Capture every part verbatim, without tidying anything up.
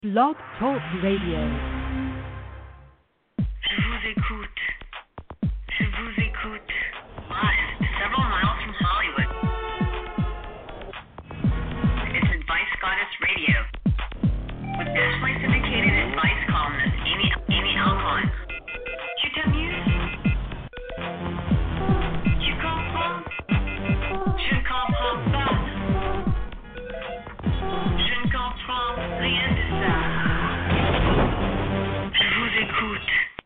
Blog Talk Radio. Je vous écoute. Je vous écoute. Live, several miles from Hollywood. It's Advice Goddess Radio with nationally syndicated advice columnist Amy Amy Alcon. Tu t'amuses? Tu comprends? Je ne comprends pas. Je ne comprends rien de ça. Je vous écoute.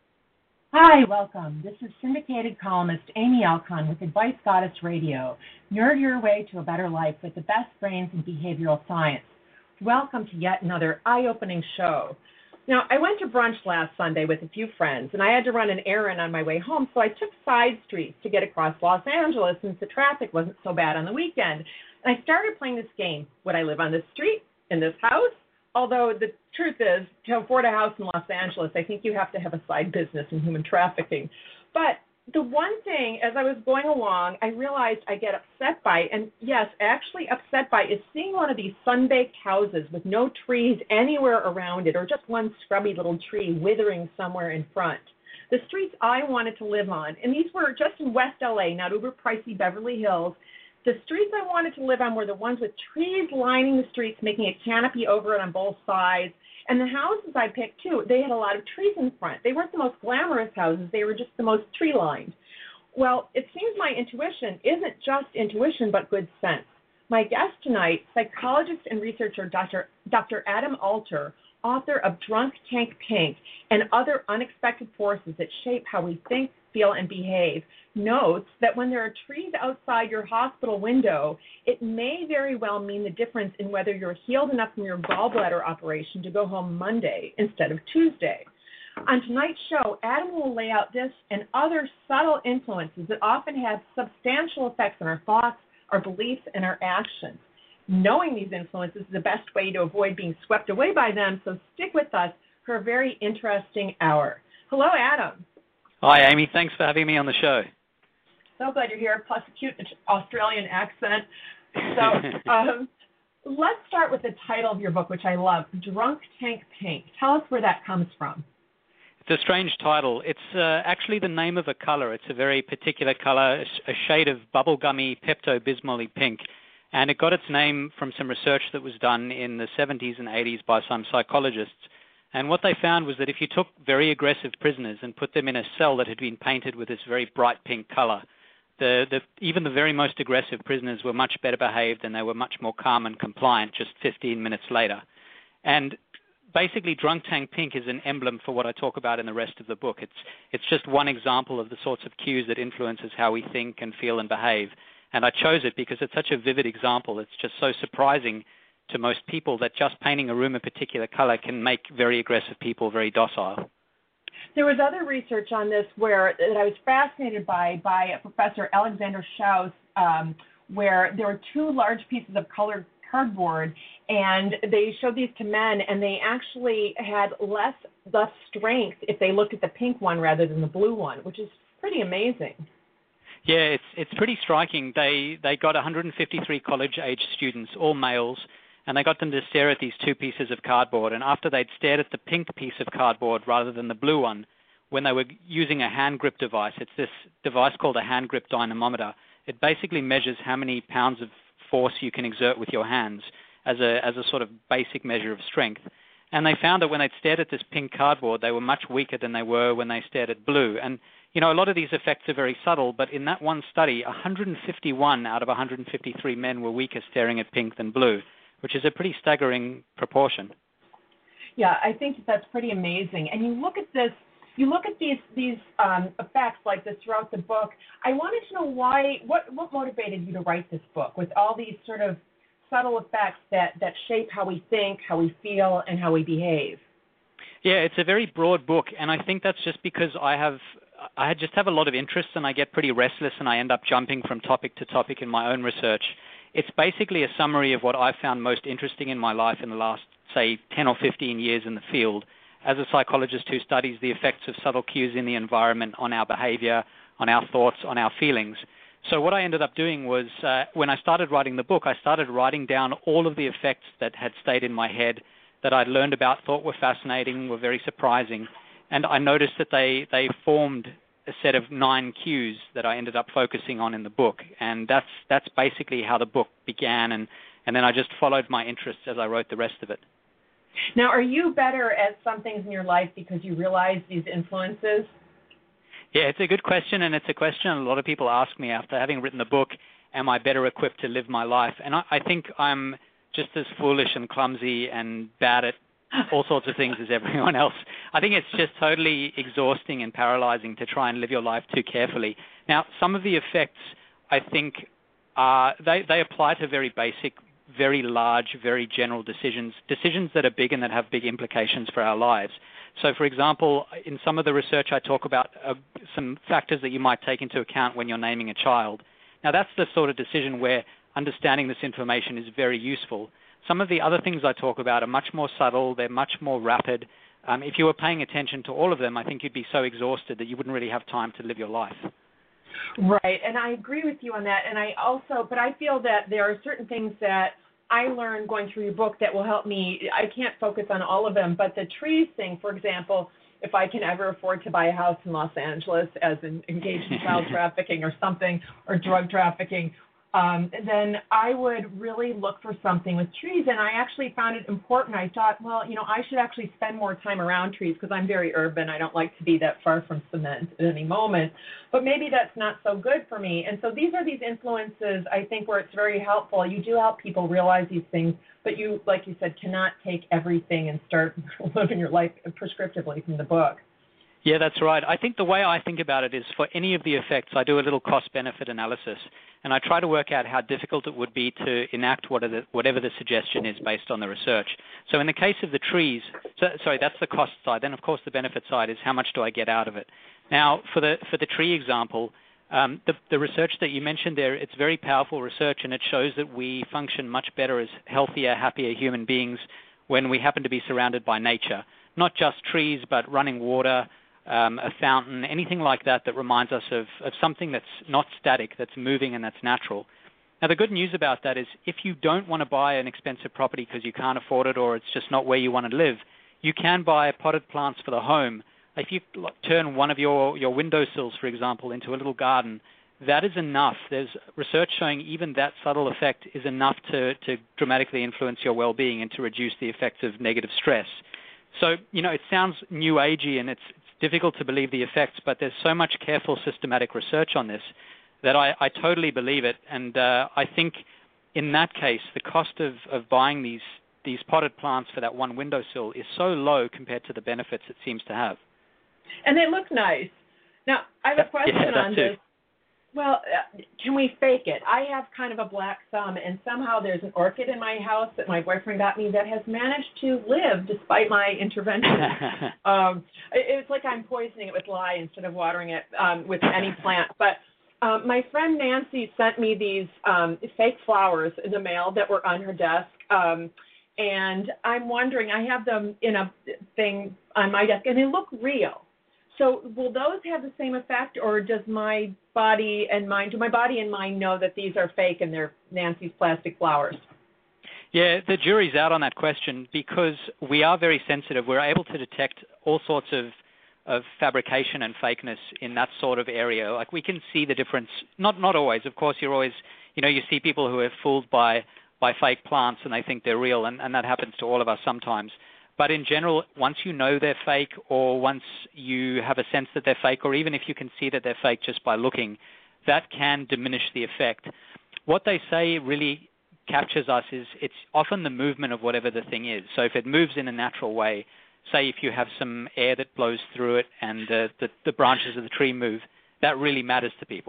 Hi, welcome. This is syndicated columnist Amy Alcon with Advice Goddess Radio. Nerd your way to a better life with the best brains in behavioral science. Welcome to yet another eye-opening show. Now, I went to brunch last Sunday with a few friends, and I had to run an errand on my way home, so I took side streets to get across Los Angeles since the traffic wasn't so bad on the weekend. And I started playing this game. Would I live on this street, in this house? Although the truth is, to afford a house in Los Angeles, I think you have to have a side business in human trafficking. But the one thing, as I was going along, I realized I get upset by, and yes, actually upset by, is seeing one of these sun-baked houses with no trees anywhere around it, or just one scrubby little tree withering somewhere in front. The streets I wanted to live on, and these were just in West L A, not uber pricey Beverly Hills. The streets I wanted to live on were the ones with trees lining the streets, making a canopy over it on both sides. And the houses I picked, too, they had a lot of trees in front. They weren't the most glamorous houses. They were just the most tree-lined. Well, it seems my intuition isn't just intuition, but good sense. My guest tonight, psychologist and researcher Doctor Doctor Adam Alter, author of Drunk Tank Pink and Other Unexpected Forces That Shape How We Think, Feel, and Behave, notes that when there are trees outside your hospital window, it may very well mean the difference in whether you're healed enough from your gallbladder operation to go home Monday instead of Tuesday. On tonight's show, Adam will lay out this and other subtle influences that often have substantial effects on our thoughts, our beliefs, and our actions. Knowing these influences is the best way to avoid being swept away by them, so stick with us for a very interesting hour. Hello, Adam. Hi, Amy. Thanks for having me on the show. So glad you're here, plus a cute Australian accent. So um, let's start with the title of your book, which I love, Drunk Tank Pink. Tell us where that comes from. It's a strange title. It's uh, actually the name of a color. It's a very particular color, a shade of bubblegummy Pepto-Bismol-y pink. And it got its name from some research that was done in the seventies and eighties by some psychologists. And what they found was that if you took very aggressive prisoners and put them in a cell that had been painted with this very bright pink color, the, the, even the very most aggressive prisoners were much better behaved and they were much more calm and compliant just fifteen minutes later. And basically, Drunk Tank Pink is an emblem for what I talk about in the rest of the book. It's, it's just one example of the sorts of cues that influences how we think and feel and behave. And I chose it because it's such a vivid example. It's just so surprising to most people that just painting a room a particular color can make very aggressive people very docile. There was other research on this where that I was fascinated by by Professor Alexander Schaus, um, where there were two large pieces of colored cardboard, and they showed these to men, and they actually had less less strength if they looked at the pink one rather than the blue one, which is pretty amazing. Yeah, it's it's pretty striking. They they got one hundred fifty-three college-age students, all males, and they got them to stare at these two pieces of cardboard. And after they'd stared at the pink piece of cardboard rather than the blue one, when they were using a hand grip device, it's this device called a hand grip dynamometer. It basically measures how many pounds of force you can exert with your hands as a as a sort of basic measure of strength. And they found that when they stared at this pink cardboard, they were much weaker than they were when they stared at blue. And, you know, a lot of these effects are very subtle, but in that one study, one hundred fifty-one out of one hundred fifty-three men were weaker staring at pink than blue, which is a pretty staggering proportion. Yeah, I think that's pretty amazing. And you look at this, you look at these these um, effects like this throughout the book. I wanted to know why, what what motivated you to write this book with all these sort of subtle effects that, that shape how we think, how we feel, and how we behave. Yeah, it's a very broad book, and I think that's just because I have I just have a lot of interest, and I get pretty restless, and I end up jumping from topic to topic in my own research. It's basically a summary of what I've found most interesting in my life in the last, say, ten or fifteen years in the field, as a psychologist who studies the effects of subtle cues in the environment on our behavior, on our thoughts, on our feelings. So what I ended up doing was, uh, when I started writing the book, I started writing down all of the effects that had stayed in my head that I'd learned about, thought were fascinating, were very surprising. And I noticed that they, they formed a set of nine cues that I ended up focusing on in the book. And that's that's basically how the book began. And, and then I just followed my interests as I wrote the rest of it. Now, are you better at some things in your life because you realize these influences? Yeah, it's a good question, and it's a question a lot of people ask me after having written the book, am I better equipped to live my life? And I, I think I'm just as foolish and clumsy and bad at all sorts of things as everyone else. I think it's just totally exhausting and paralyzing to try and live your life too carefully. Now, some of the effects, I think, are, they, they apply to very basic, very large, very general decisions, decisions that are big and that have big implications for our lives. So, for example, in some of the research I talk about uh, some factors that you might take into account when you're naming a child. Now, that's the sort of decision where understanding this information is very useful. Some of the other things I talk about are much more subtle. They're much more rapid. Um, if you were paying attention to all of them, I think you'd be so exhausted that you wouldn't really have time to live your life. Right, and I agree with you on that. And I also, but I feel that there are certain things that I learned going through your book that will help me. I can't focus on all of them, but the trees thing, for example, if I can ever afford to buy a house in Los Angeles as an engaged in child trafficking or something, or drug trafficking, um, then I would really look for something with trees. And I actually found it important. I thought, well, you know, I should actually spend more time around trees because I'm very urban. I don't like to be that far from cement at any moment. But maybe that's not so good for me. And so these are these influences, I think, where it's very helpful. You do help people realize these things, but you, like you said, cannot take everything and start living your life prescriptively from the book. Yeah, that's right. I think the way I think about it is for any of the effects, I do a little cost-benefit analysis, and I try to work out how difficult it would be to enact whatever the suggestion is based on the research. So in the case of the trees, so, sorry, that's the cost side. Then, of course, the benefit side is how much do I get out of it. Now, for the for the tree example, um, the, the research that you mentioned there, it's very powerful research, and it shows that we function much better as healthier, happier human beings when we happen to be surrounded by nature. Not just trees, but running water, Um, a fountain, anything like that that reminds us of, of something that's not static, that's moving and that's natural. Now, the good news about that is if you don't want to buy an expensive property because you can't afford it or it's just not where you want to live, you can buy potted plants for the home. If you turn one of your, your windowsills, for example, into a little garden, that is enough. There's research showing even that subtle effect is enough to, to dramatically influence your well-being and to reduce the effects of negative stress. So, you know, it sounds new agey and it's difficult to believe the effects, but there's so much careful, systematic research on this that I, I totally believe it. And uh, I think in that case, the cost of, of buying these, these potted plants for that one windowsill is so low compared to the benefits it seems to have. And they look nice. Now, I have a question yeah, on too. this. Well, uh, can we fake it? I have kind of a black thumb, and somehow there's an orchid in my house that my boyfriend got me that has managed to live despite my intervention. um, it, it's like I'm poisoning it with lye instead of watering it um, with any plant. But um, my friend Nancy sent me these um, fake flowers in the mail that were on her desk, um, and I'm wondering, I have them in a thing on my desk, and they look real. So will those have the same effect, or does my body and mind, do my body and mind know that these are fake and they're Nancy's plastic flowers? Yeah, the jury's out on that question because we are very sensitive. We're able to detect all sorts of, of fabrication and fakeness in that sort of area. Like we can see the difference. Not not always. Of course, you're always, you know, you see people who are fooled by, by fake plants and they think they're real, and, and that happens to all of us sometimes. But in general, once you know they're fake or once you have a sense that they're fake, or even if you can see that they're fake just by looking, that can diminish the effect. What they say really captures us is it's often the movement of whatever the thing is. So if it moves in a natural way, say if you have some air that blows through it and uh, the, the branches of the tree move, that really matters to people.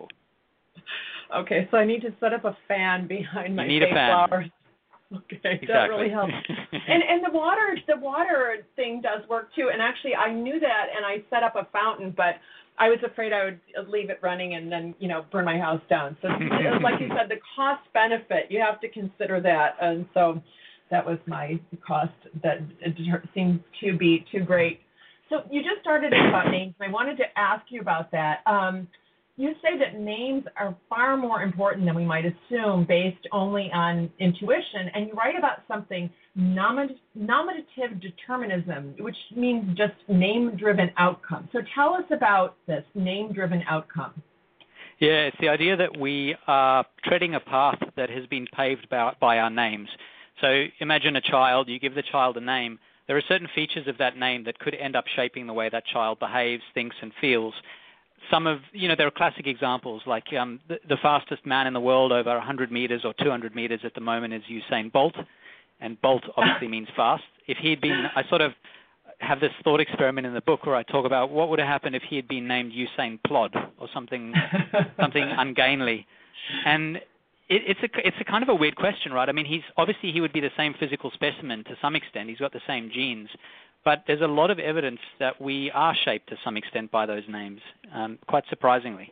Okay, so I need to set up a fan behind my you need fake a fan. flowers. Okay, exactly. That really helps. and and the water the water thing does work too. And actually, I knew that, and I set up a fountain, but I was afraid I would leave it running and then, you know, burn my house down. So, like you said, the cost benefit, you have to consider that. And so, that was my cost that seemed to be too great. So, you just started to talk about names, and I wanted to ask you about that. Um, You say that names are far more important than we might assume based only on intuition, and you write about something nominative, nominative determinism, which means just name-driven outcome. So tell us about this name-driven outcome. Yeah, it's the idea that we are treading a path that has been paved by, by our names. So imagine a child, you give the child a name. There are certain features of that name that could end up shaping the way that child behaves, thinks, and feels. Some of, you know, there are classic examples, like um, the, the fastest man in the world over one hundred meters or two hundred meters at the moment is Usain Bolt, and Bolt obviously means fast. If he had been, I sort of have this thought experiment in the book where I talk about what would have happened if he had been named Usain Plod or something something ungainly. And it, it's a it's a kind of a weird question, right? I mean, he's obviously he would be the same physical specimen to some extent. He's got the same genes, but there's a lot of evidence that we are shaped to some extent by those names, um, quite surprisingly.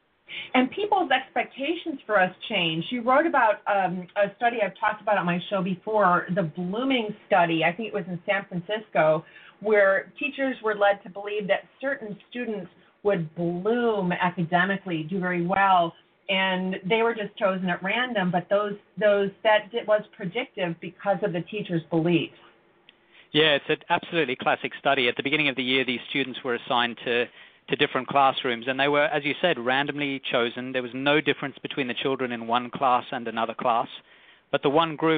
And people's expectations for us change. You wrote about um, a study I've talked about on my show before, the blooming study. I think it was in San Francisco, where teachers were led to believe that certain students would bloom academically, do very well, and they were just chosen at random. But those those that was predictive because of the teachers' beliefs. Yeah, it's an absolutely classic study. At the beginning of the year, these students were assigned to to different classrooms, and they were, as you said, randomly chosen. There was no difference between the children in one class and another class, but the one group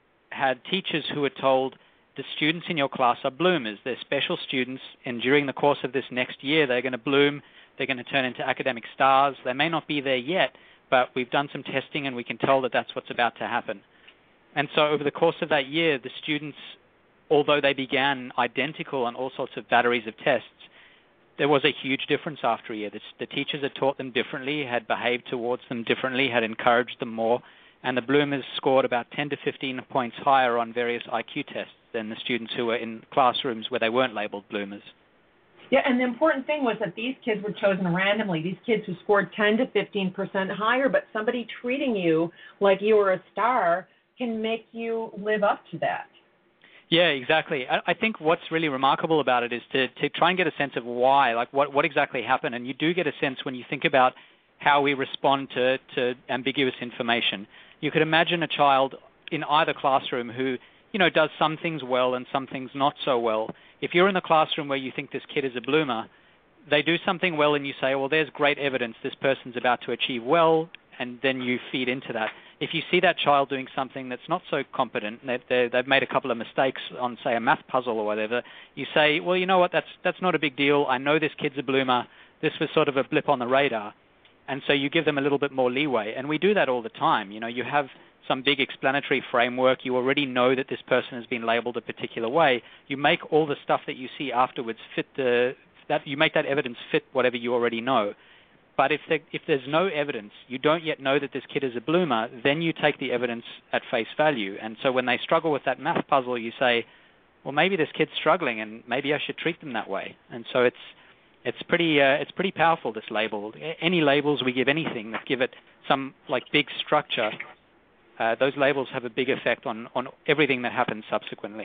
had teachers who were told, the students in your class are bloomers. They're special students, and during the course of this next year, they're going to bloom. They're going to turn into academic stars. They may not be there yet, but we've done some testing, and we can tell that that's what's about to happen. And so over the course of that year, the students, although they began identical on all sorts of batteries of tests, there was a huge difference after a year. The, the teachers had taught them differently, had behaved towards them differently, had encouraged them more, and the bloomers scored about ten to fifteen points higher on various I Q tests than the students who were in classrooms where they weren't labeled bloomers. Yeah, and the important thing was that these kids were chosen randomly. These kids who scored ten to fifteen percent higher, but somebody treating you like you were a star can make you live up to that. Yeah, exactly. I think what's really remarkable about it is to, to try and get a sense of why, like what, what exactly happened. And you do get a sense when you think about how we respond to, to ambiguous information. You could imagine a child in either classroom who, you know, does some things well and some things not so well. If you're in the classroom where you think this kid is a bloomer, they do something well and you say, well, there's great evidence this person's about to achieve well, and then you feed into that. If you see that child doing something that's not so competent, they've, they've made a couple of mistakes on, say, a math puzzle or whatever, you say, well, you know what, that's that's not a big deal. I know this kid's a bloomer. This was sort of a blip on the radar. And so you give them a little bit more leeway. And we do that all the time. You know, you have some big explanatory framework. You already know that this person has been labeled a particular way. You make all the stuff that you see afterwards fit the, that you make that evidence fit whatever you already know. But if, there, if there's no evidence, you don't yet know that this kid is a bloomer, then you take the evidence at face value. And so when they struggle with that math puzzle, you say, well, maybe this kid's struggling, and maybe I should treat them that way. And so it's it's pretty uh, it's pretty powerful, this label. Any labels we give anything that give it some like big structure, uh, those labels have a big effect on, on everything that happens subsequently.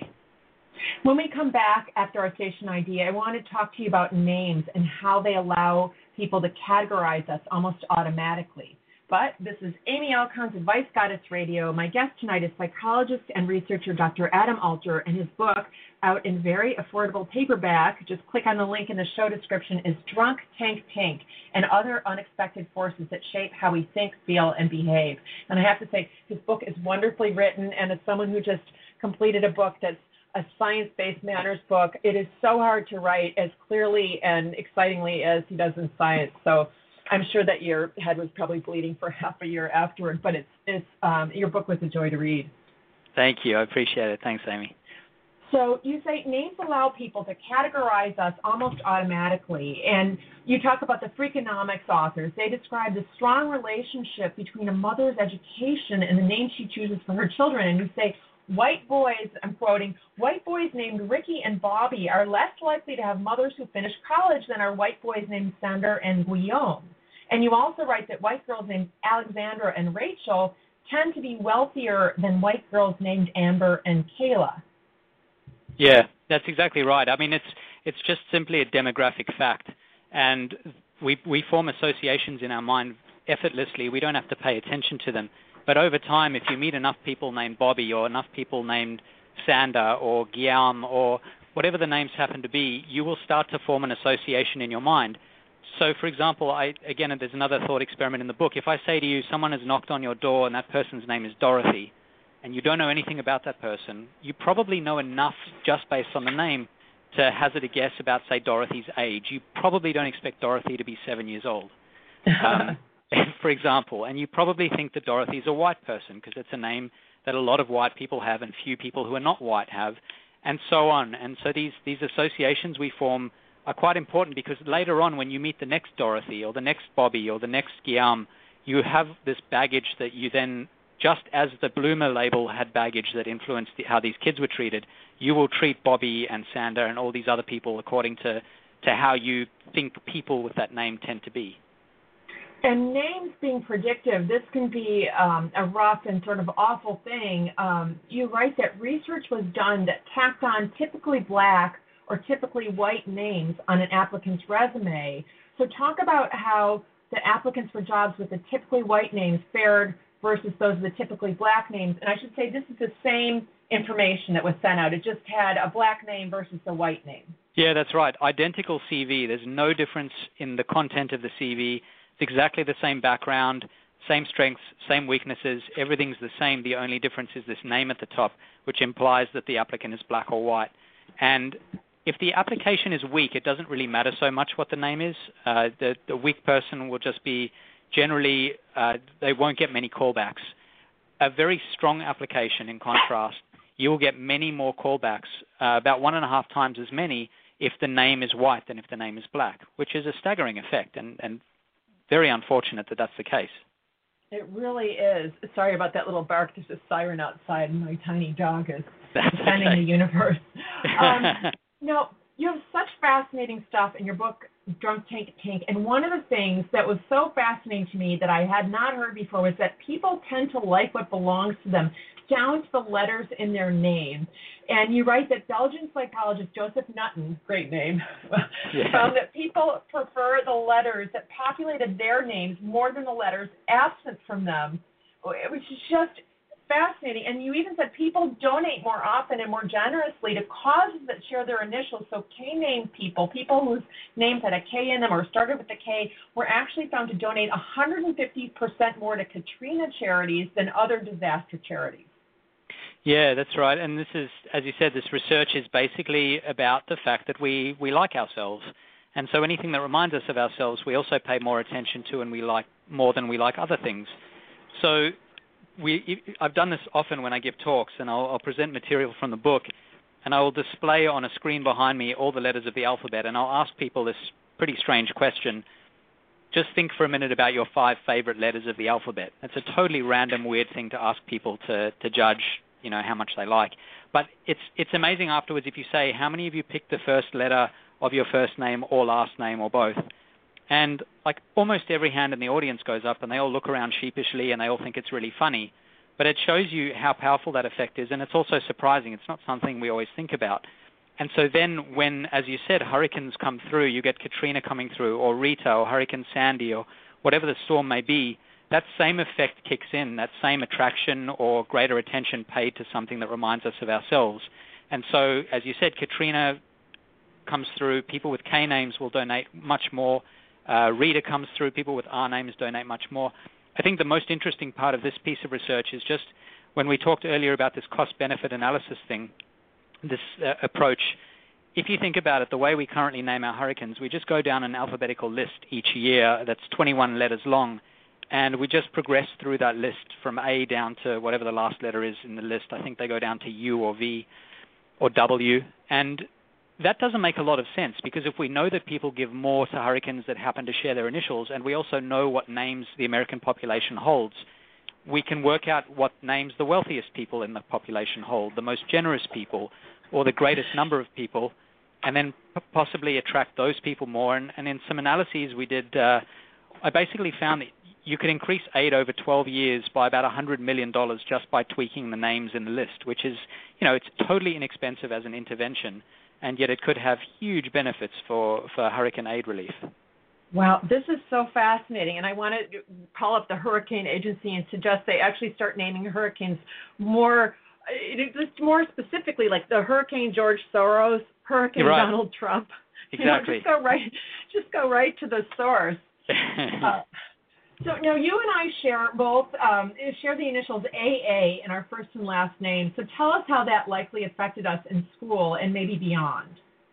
When we come back after our station I D, I want to talk to you about names and how they allow people to categorize us almost automatically. But this is Amy Alcon's Advice Goddess Radio. My guest tonight is psychologist and researcher Doctor Adam Alter, and his book, out in very affordable paperback, just click on the link in the show description, is Drunk Tank Pink and Other Unexpected Forces That Shape How We Think, Feel, and Behave. And I have to say, his book is wonderfully written, and as someone who just completed a book that's a science-based manners book, it is so hard to write as clearly and excitingly as he does in science. So I'm sure that your head was probably bleeding for half a year afterward, but it's it's um, your book was a joy to read. Thank you. I appreciate it. Thanks, Amy. So you say names allow people to categorize us almost automatically, and you talk about the Freakonomics authors. They describe the strong relationship between a mother's education and the name she chooses for her children, and you say, white boys, I'm quoting, white boys named Ricky and Bobby are less likely to have mothers who finish college than are white boys named Sander and Guillaume. And you also write that white girls named Alexandra and Rachel tend to be wealthier than white girls named Amber and Kayla. Yeah, that's exactly right. I mean, it's it's just simply a demographic fact. And we we form associations in our mind effortlessly. We don't have to pay attention to them. But over time, if you meet enough people named Bobby or enough people named Sander or Guillaume or whatever the names happen to be, you will start to form an association in your mind. So, for example, I, again, there's another thought experiment in the book. If I say to you, someone has knocked on your door and that person's name is Dorothy, and you don't know anything about that person, you probably know enough just based on the name to hazard a guess about, say, Dorothy's age. You probably don't expect Dorothy to be seven years old, um, for example. And you probably think that Dorothy's a white person because it's a name that a lot of white people have and few people who are not white have, and so on. And so these, these associations we form are quite important because later on when you meet the next Dorothy or the next Bobby or the next Guillaume, you have this baggage that you then, just as the Bloomer label had baggage that influenced the, how these kids were treated, you will treat Bobby and Sander and all these other people according to, to how you think people with that name tend to be. And names being predictive, this can be um, a rough and sort of awful thing. Um, you write that research was done that tacked on typically black or typically white names on an applicant's resume. So talk about how the applicants for jobs with the typically white names fared versus those with the typically black names. And I should say this is the same information that was sent out. It just had a black name versus a white name. Yeah, that's right. Identical C V. There's no difference in the content of the C V. It's exactly the same background, same strengths, same weaknesses. Everything's the same. The only difference is this name at the top, which implies that the applicant is black or white. And if the application is weak, it doesn't really matter so much what the name is. Uh, the, the weak person will just be generally, uh, they won't get many callbacks. A very strong application, in contrast, you will get many more callbacks, uh, about one and a half times as many if the name is white than if the name is black, which is a staggering effect and, and very unfortunate that that's the case. It really is. Sorry about that little bark. There's a siren outside, and my tiny dog is That's defending okay. the universe. Um, now, you have such fascinating stuff in your book, Drunk Tank Tank, and one of the things that was so fascinating to me that I had not heard before was that people tend to like what belongs to them, down to the letters in their name. And you write that Belgian psychologist Joseph Nutten, great name, yeah. found that people prefer the letters that populated their names more than the letters absent from them, which is just fascinating. And you even said people donate more often and more generously to causes that share their initials. So K-name people, people whose names had a K in them or started with a K, were actually found to donate one hundred fifty percent more to Katrina charities than other disaster charities. Yeah, that's right. And this is, as you said, this research is basically about the fact that we, we like ourselves. And so anything that reminds us of ourselves, we also pay more attention to and we like more than we like other things. So we, I've done this often when I give talks, and I'll, I'll present material from the book, and I will display on a screen behind me all the letters of the alphabet, and I'll ask people this pretty strange question. Just think for a minute about your five favorite letters of the alphabet. It's a totally random, weird thing to ask people to, to judge, you know, how much they like. But it's it's amazing afterwards if you say, how many of you picked the first letter of your first name or last name or both? And like almost every hand in the audience goes up and they all look around sheepishly and they all think it's really funny. But it shows you how powerful that effect is, and it's also surprising. It's not something we always think about. And so then when, as you said, hurricanes come through, you get Katrina coming through, or Rita, or Hurricane Sandy, or whatever the storm may be, that same effect kicks in, that same attraction or greater attention paid to something that reminds us of ourselves. And so, as you said, Katrina comes through, people with K names will donate much more. Uh, Rita comes through, people with R names donate much more. I think the most interesting part of this piece of research is just when we talked earlier about this cost-benefit analysis thing, this uh, approach. If you think about it, the way we currently name our hurricanes, we just go down an alphabetical list each year that's twenty-one letters long, and we just progress through that list from A down to whatever the last letter is in the list. I think they go down to U or V or W. And that doesn't make a lot of sense, because if we know that people give more to hurricanes that happen to share their initials, and we also know what names the American population holds, we can work out what names the wealthiest people in the population hold, the most generous people, or the greatest number of people, and then p- possibly attract those people more. And, and in some analyses we did, uh, I basically found that you could increase aid over twelve years by about one hundred million dollars just by tweaking the names in the list, which is, you know, it's totally inexpensive as an intervention, and yet it could have huge benefits for, for hurricane aid relief. Wow, this is so fascinating, and I want to call up the Hurricane Agency and suggest they actually start naming hurricanes more just more specifically, like the Hurricane George Soros, Hurricane right. Donald Trump. Exactly. You know, just go right, just go right to the source. uh, so now you and I share both um, share the initials A A in our first and last name. So tell us how that likely affected us in school and maybe beyond.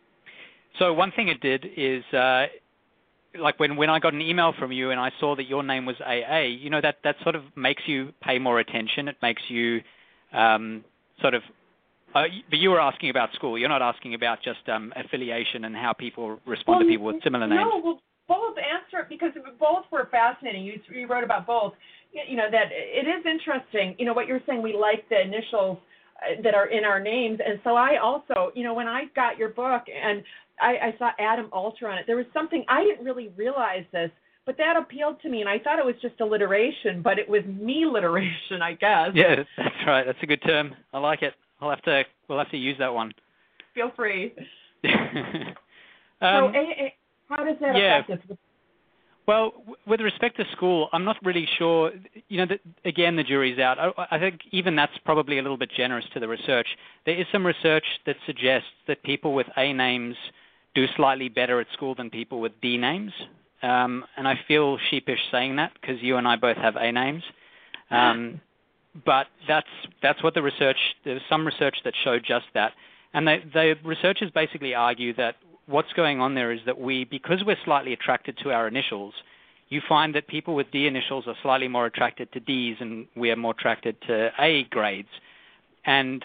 So one thing it did is, uh, like when, when I got an email from you and I saw that your name was A A, you know, that, that sort of makes you pay more attention. It makes you um, sort of, uh, but you were asking about school. You're not asking about just um, affiliation and how people respond well, to people with similar names. No, well, both answer it because both were fascinating. You, you wrote about both. You know, that it is interesting, you know, what you're saying, we like the initials that are in our names. And so I also, you know, when I got your book and I, I saw Adam Alter on it, there was something, I didn't really realize this, but that appealed to me, and I thought it was just alliteration, but it was me-literation, I guess. Yeah, that's right. That's a good term. I like it. I'll have to, we'll have to use that one. Feel free. um, so a, a, how does that yeah. affect us? Well, w- with respect to school, I'm not really sure. You know, that, again, the jury's out. I, I think even that's probably a little bit generous to the research. There is some research that suggests that people with A names do slightly better at school than people with D names. Um, and I feel sheepish saying that because you and I both have A names. Um, but that's that's what the research, there's some research that showed just that. And they, the researchers basically argue that what's going on there is that we, because we're slightly attracted to our initials, you find that people with D initials are slightly more attracted to Ds and we are more attracted to A grades. And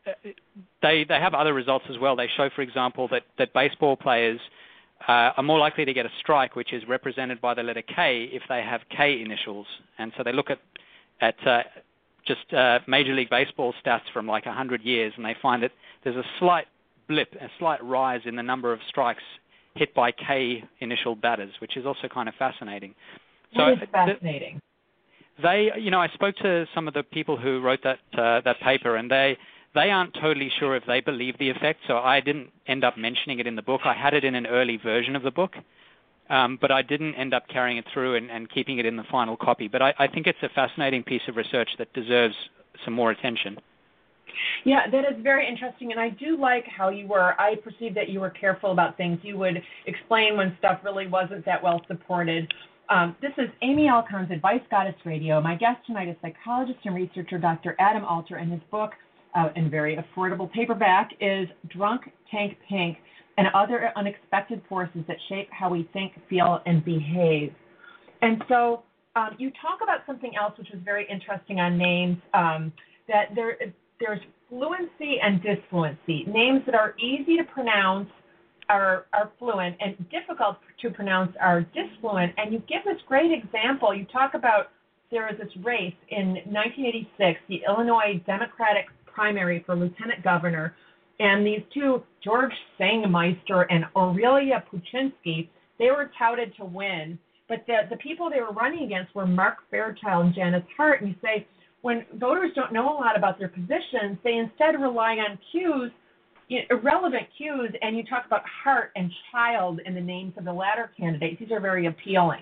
they they have other results as well. They show, for example, that, that baseball players uh, are more likely to get a strike, which is represented by the letter K, if they have K initials. And so they look at, at uh, just uh, Major League Baseball stats from like one hundred years, and they find that there's a slight blip, a slight rise in the number of strikes hit by K initial batters, which is also kind of fascinating. So it's fascinating. They, you know, I spoke to some of the people who wrote that uh, that paper, and they they aren't totally sure if they believe the effect. So I didn't end up mentioning it in the book. I had it in an early version of the book, um, but I didn't end up carrying it through and, and keeping it in the final copy. But I, I think it's a fascinating piece of research that deserves some more attention. Yeah, that is very interesting, and I do like how you were, I perceived that you were careful about things. You would explain when stuff really wasn't that well supported. Um, this is Amy Alcon's Advice Goddess Radio. My guest tonight is psychologist and researcher Doctor Adam Alter, and his book, uh, in very affordable paperback, is Drunk Tank Pink and Other Unexpected Forces That Shape How We Think, Feel, and Behave. And so um, you talk about something else which was very interesting on names, um, that there There's fluency and disfluency. Names that are easy to pronounce are, are fluent, and difficult to pronounce are disfluent. And you give this great example. You talk about there was this race in nineteen eighty-six, the Illinois Democratic primary for lieutenant governor, and these two, George Sangmeister and Aurelia Puchinsky, they were touted to win. But the, the people they were running against were Mark Fairchild and Janice Hart. And you say, when voters don't know a lot about their positions, they instead rely on cues, irrelevant cues, and you talk about Hart and Child in the names of the latter candidates. These are very appealing.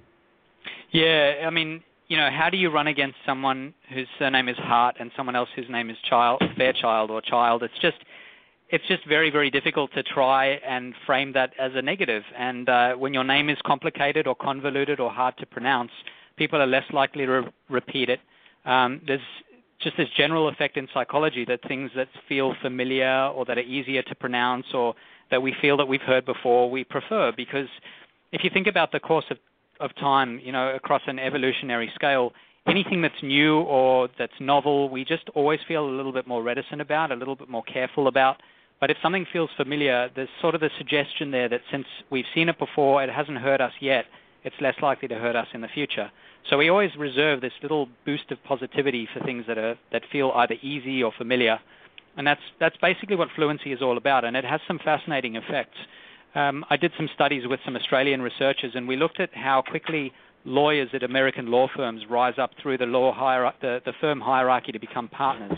Yeah, I mean, you know, how do you run against someone whose surname is Hart and someone else whose name is Child, Fairchild or Child? It's just, it's just very, very difficult to try and frame that as a negative. And uh, when your name is complicated or convoluted or hard to pronounce, people are less likely to re- repeat it. Um, there's just this general effect in psychology that things that feel familiar or that are easier to pronounce or that we feel that we've heard before, we prefer. Because if you think about the course of, of time, you know, across an evolutionary scale, anything that's new or that's novel, we just always feel a little bit more reticent about, a little bit more careful about. But if something feels familiar, there's sort of a suggestion there that since we've seen it before, it hasn't hurt us yet, it's less likely to hurt us in the future. So we always reserve this little boost of positivity for things that are that feel either easy or familiar. And that's that's basically what fluency is all about, and it has some fascinating effects. Um, I did some studies with some Australian researchers, and we looked at how quickly lawyers at American law firms rise up through the law hierarchy, the, the firm hierarchy to become partners.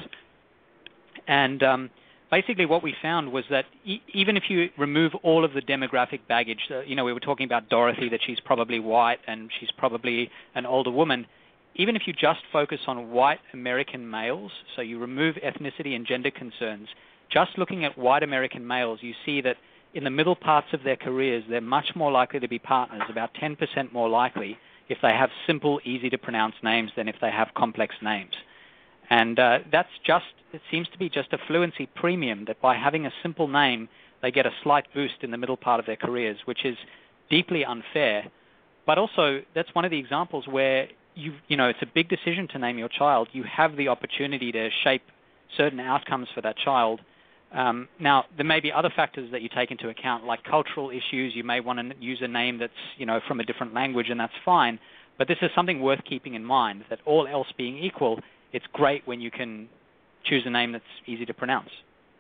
And um, basically what we found was that e- even if you remove all of the demographic baggage, uh, you know, we were talking about Dorothy, that she's probably white and she's probably an older woman, even if you just focus on white American males, so you remove ethnicity and gender concerns, just looking at white American males, you see that in the middle parts of their careers, they're much more likely to be partners, about ten percent more likely if they have simple, easy-to-pronounce names than if they have complex names. And uh, that's just, it seems to be just a fluency premium that by having a simple name, they get a slight boost in the middle part of their careers, which is deeply unfair. But also, that's one of the examples where, you you know, it's a big decision to name your child. You have the opportunity to shape certain outcomes for that child. Um, now, there may be other factors that you take into account, like cultural issues. You may want to use a name that's, you know, from a different language, and that's fine. But this is something worth keeping in mind, that all else being equal, it's great when you can choose a name that's easy to pronounce.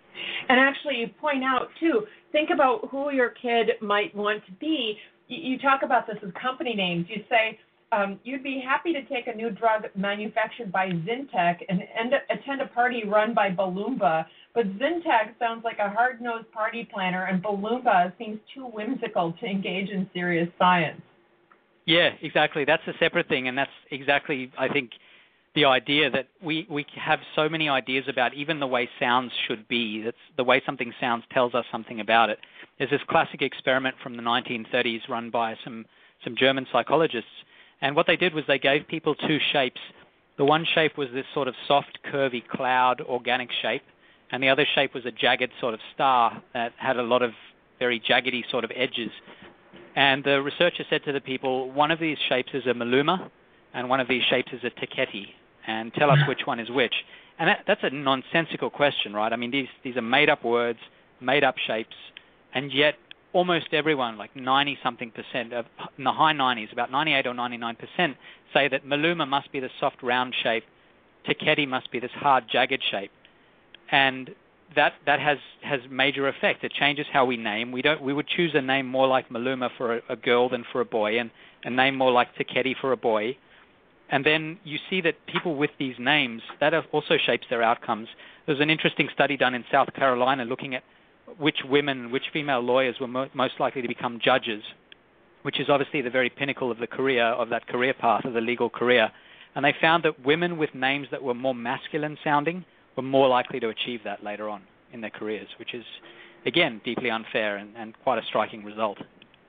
And actually, you point out, too, think about who your kid might want to be. You, you talk about this as company names. You say, um, you'd be happy to take a new drug manufactured by Zyntek and end, attend a party run by Balloomba, but Zyntek sounds like a hard-nosed party planner, and Balloomba seems too whimsical to engage in serious science. Yeah, exactly. That's a separate thing, and that's exactly, I think, the idea that we, we have so many ideas about even the way sounds should be. That's the way something sounds tells us something about it. There's this classic experiment from the nineteen thirties run by some, some German psychologists, and what they did was they gave people two shapes. The one shape was this sort of soft, curvy cloud, organic shape, and the other shape was a jagged sort of star that had a lot of very jaggedy sort of edges. And the researcher said to the people, one of these shapes is a Maluma, and one of these shapes is a Teketi, and tell us which one is which. And that, that's a nonsensical question, right? I mean, these, these are made-up words, made-up shapes, and yet almost everyone, like ninety-something percent, of, in the high nineties, about ninety-eight or ninety-nine percent, say that Maluma must be the soft, round shape, Teketi must be this hard, jagged shape. And that that has, has major effect. It changes how we name. We don't we would choose a name more like Maluma for a, a girl than for a boy, and a name more like Teketi for a boy. And then you see that people with these names, that also shapes their outcomes. There's an interesting study done in South Carolina looking at which women, which female lawyers were mo- most likely to become judges, which is obviously the very pinnacle of the career, of that career path, of the legal career. And they found that women with names that were more masculine sounding were more likely to achieve that later on in their careers, which is, again, deeply unfair and, and quite a striking result.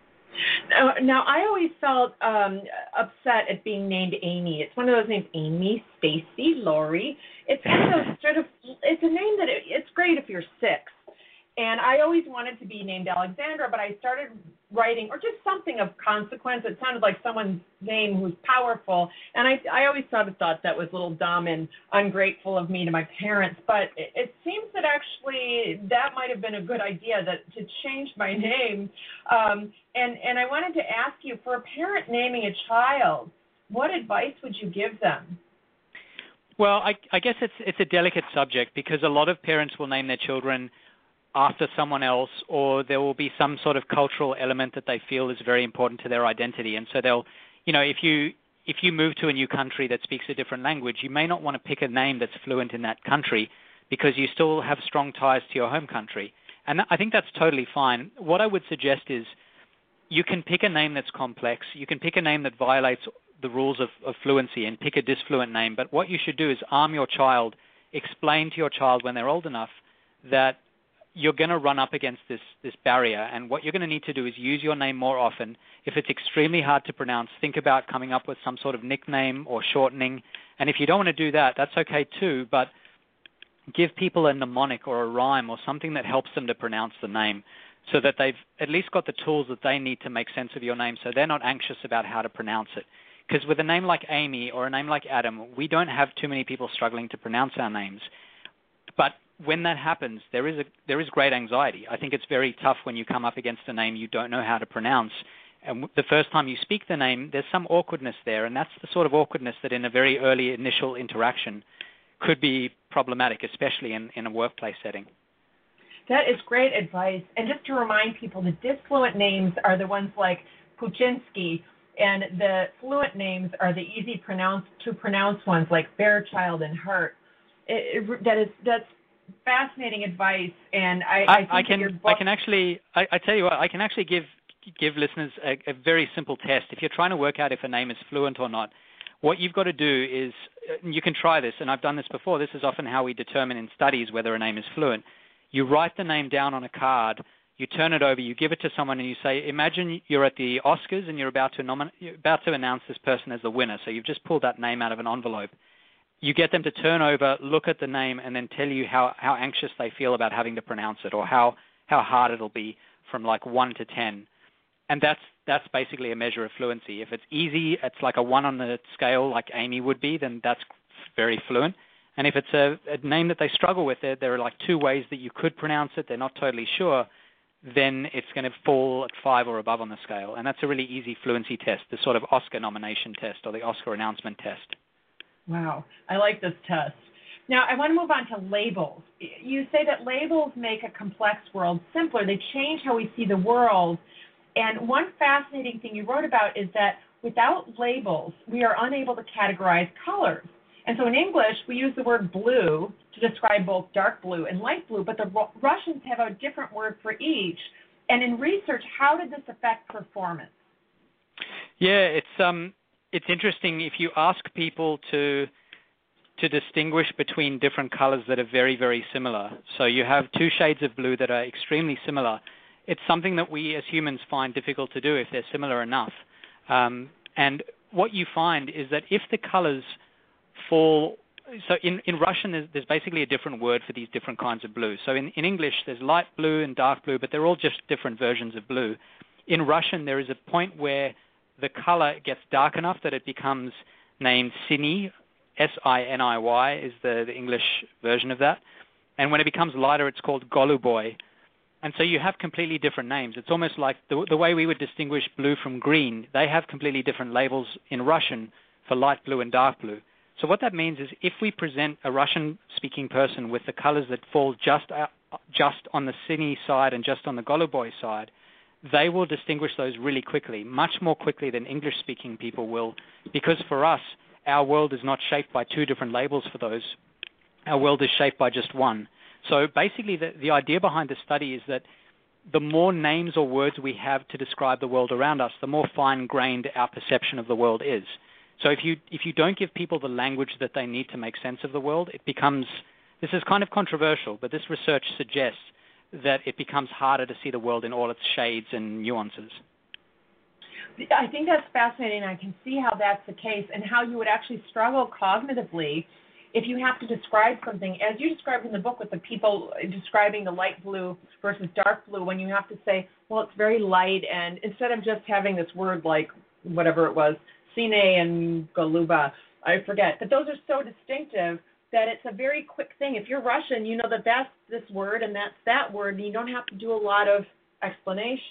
Now, now I always felt um, upset at being named Amy. It's one of those names, Amy, Stacy, Lori. It's one of those sort of, it's a name that it, it's great if you're six. And I always wanted to be named Alexandra, but I started writing, or just something of consequence. It sounded like someone's name who's powerful. And I, I always sort of thought that was a little dumb and ungrateful of me to my parents. But it, it seems that actually that might have been a good idea, that to change my name. Um, and, and I wanted to ask you, for a parent naming a child, what advice would you give them? Well, I, I guess it's it's a delicate subject, because a lot of parents will name their children after someone else, or there will be some sort of cultural element that they feel is very important to their identity. And so they'll, you know, if you if you move to a new country that speaks a different language, you may not want to pick a name that's fluent in that country, because you still have strong ties to your home country. And I think that's totally fine. What I would suggest is you can pick a name that's complex. You can pick a name that violates the rules of, of fluency and pick a disfluent name. But what you should do is arm your child, explain to your child when they're old enough that you're going to run up against this, this barrier, and what you're going to need to do is use your name more often. If it's extremely hard to pronounce, think about coming up with some sort of nickname or shortening. And if you don't want to do that, that's okay too, but give people a mnemonic or a rhyme or something that helps them to pronounce the name, so that they've at least got the tools that they need to make sense of your name, so they're not anxious about how to pronounce it. Because with a name like Amy or a name like Adam, we don't have too many people struggling to pronounce our names. But when that happens, there is a there is great anxiety. I think it's very tough when you come up against a name you don't know how to pronounce. And the first time you speak the name, there's some awkwardness there, and that's the sort of awkwardness that in a very early initial interaction could be problematic, especially in, in a workplace setting. That is great advice. And just to remind people, the disfluent names are the ones like Puchinsky, and the fluent names are the easy pronounce, to pronounce ones like Fairchild and Hart. It, it, that is that's fascinating advice, and I, I, I think I can your book... I can actually I, I tell you what, I can actually give give listeners a, a very simple test. If you're trying to work out if a name is fluent or not, what you've got to do is, you can try this, and I've done this before. This is often how we determine in studies whether a name is fluent. You write the name down on a card, you turn it over, you give it to someone, and you say, imagine you're at the Oscars and you're about to nomin- you're about to announce this person as the winner. So you've just pulled that name out of an envelope. You get them to turn over, look at the name, and then tell you how, how anxious they feel about having to pronounce it, or how, how hard it'll be from like one to ten. And that's that's basically a measure of fluency. If it's easy, it's like a one on the scale like Amy would be, then that's very fluent. And if it's a, a name that they struggle with, there, there are like two ways that you could pronounce it, they're not totally sure, then it's going to fall at five or above on the scale. And that's a really easy fluency test, the sort of Oscar nomination test or the Oscar announcement test. Wow, I like this test. Now, I want to move on to labels. You say that labels make a complex world simpler. They change how we see the world. And one fascinating thing you wrote about is that without labels, we are unable to categorize colors. And so in English, we use the word blue to describe both dark blue and light blue, but the Russians have a different word for each. And in research, how did this affect performance? Yeah, it's um, it's interesting if you ask people to to distinguish between different colors that are very, very similar. So you have two shades of blue that are extremely similar. It's something that we as humans find difficult to do if they're similar enough. Um, and what you find is that if the colors fall, so in, in Russian there's, there's basically a different word for these different kinds of blue. So in, in English there's light blue and dark blue, but they're all just different versions of blue. In Russian there is a point where the color gets dark enough that it becomes named Siniy, S I N I Y is the, the English version of that. And when it becomes lighter it's called Goluboy. And so you have completely different names. It's almost like the, the way we would distinguish blue from green, they have completely different labels in Russian for light blue and dark blue. So what that means is if we present a Russian-speaking person with the colors that fall just out, just on the Siniy side and just on the Goluboy side, they will distinguish those really quickly, much more quickly than English-speaking people will, because for us, our world is not shaped by two different labels for those. Our world is shaped by just one. So basically the, the idea behind the study is that the more names or words we have to describe the world around us, the more fine-grained our perception of the world is. So if you if you don't give people the language that they need to make sense of the world, it becomes, this is kind of controversial, but this research suggests that it becomes harder to see the world in all its shades and nuances. I think that's fascinating. I can see how that's the case and how you would actually struggle cognitively if you have to describe something, as you described in the book with the people describing the light blue versus dark blue, when you have to say, well, it's very light, and instead of just having this word like whatever it was, Siniy and Goluba, I forget, but those are so distinctive that it's a very quick thing. If you're Russian, you know that that's this word and that's that word, and you don't have to do a lot of explanation.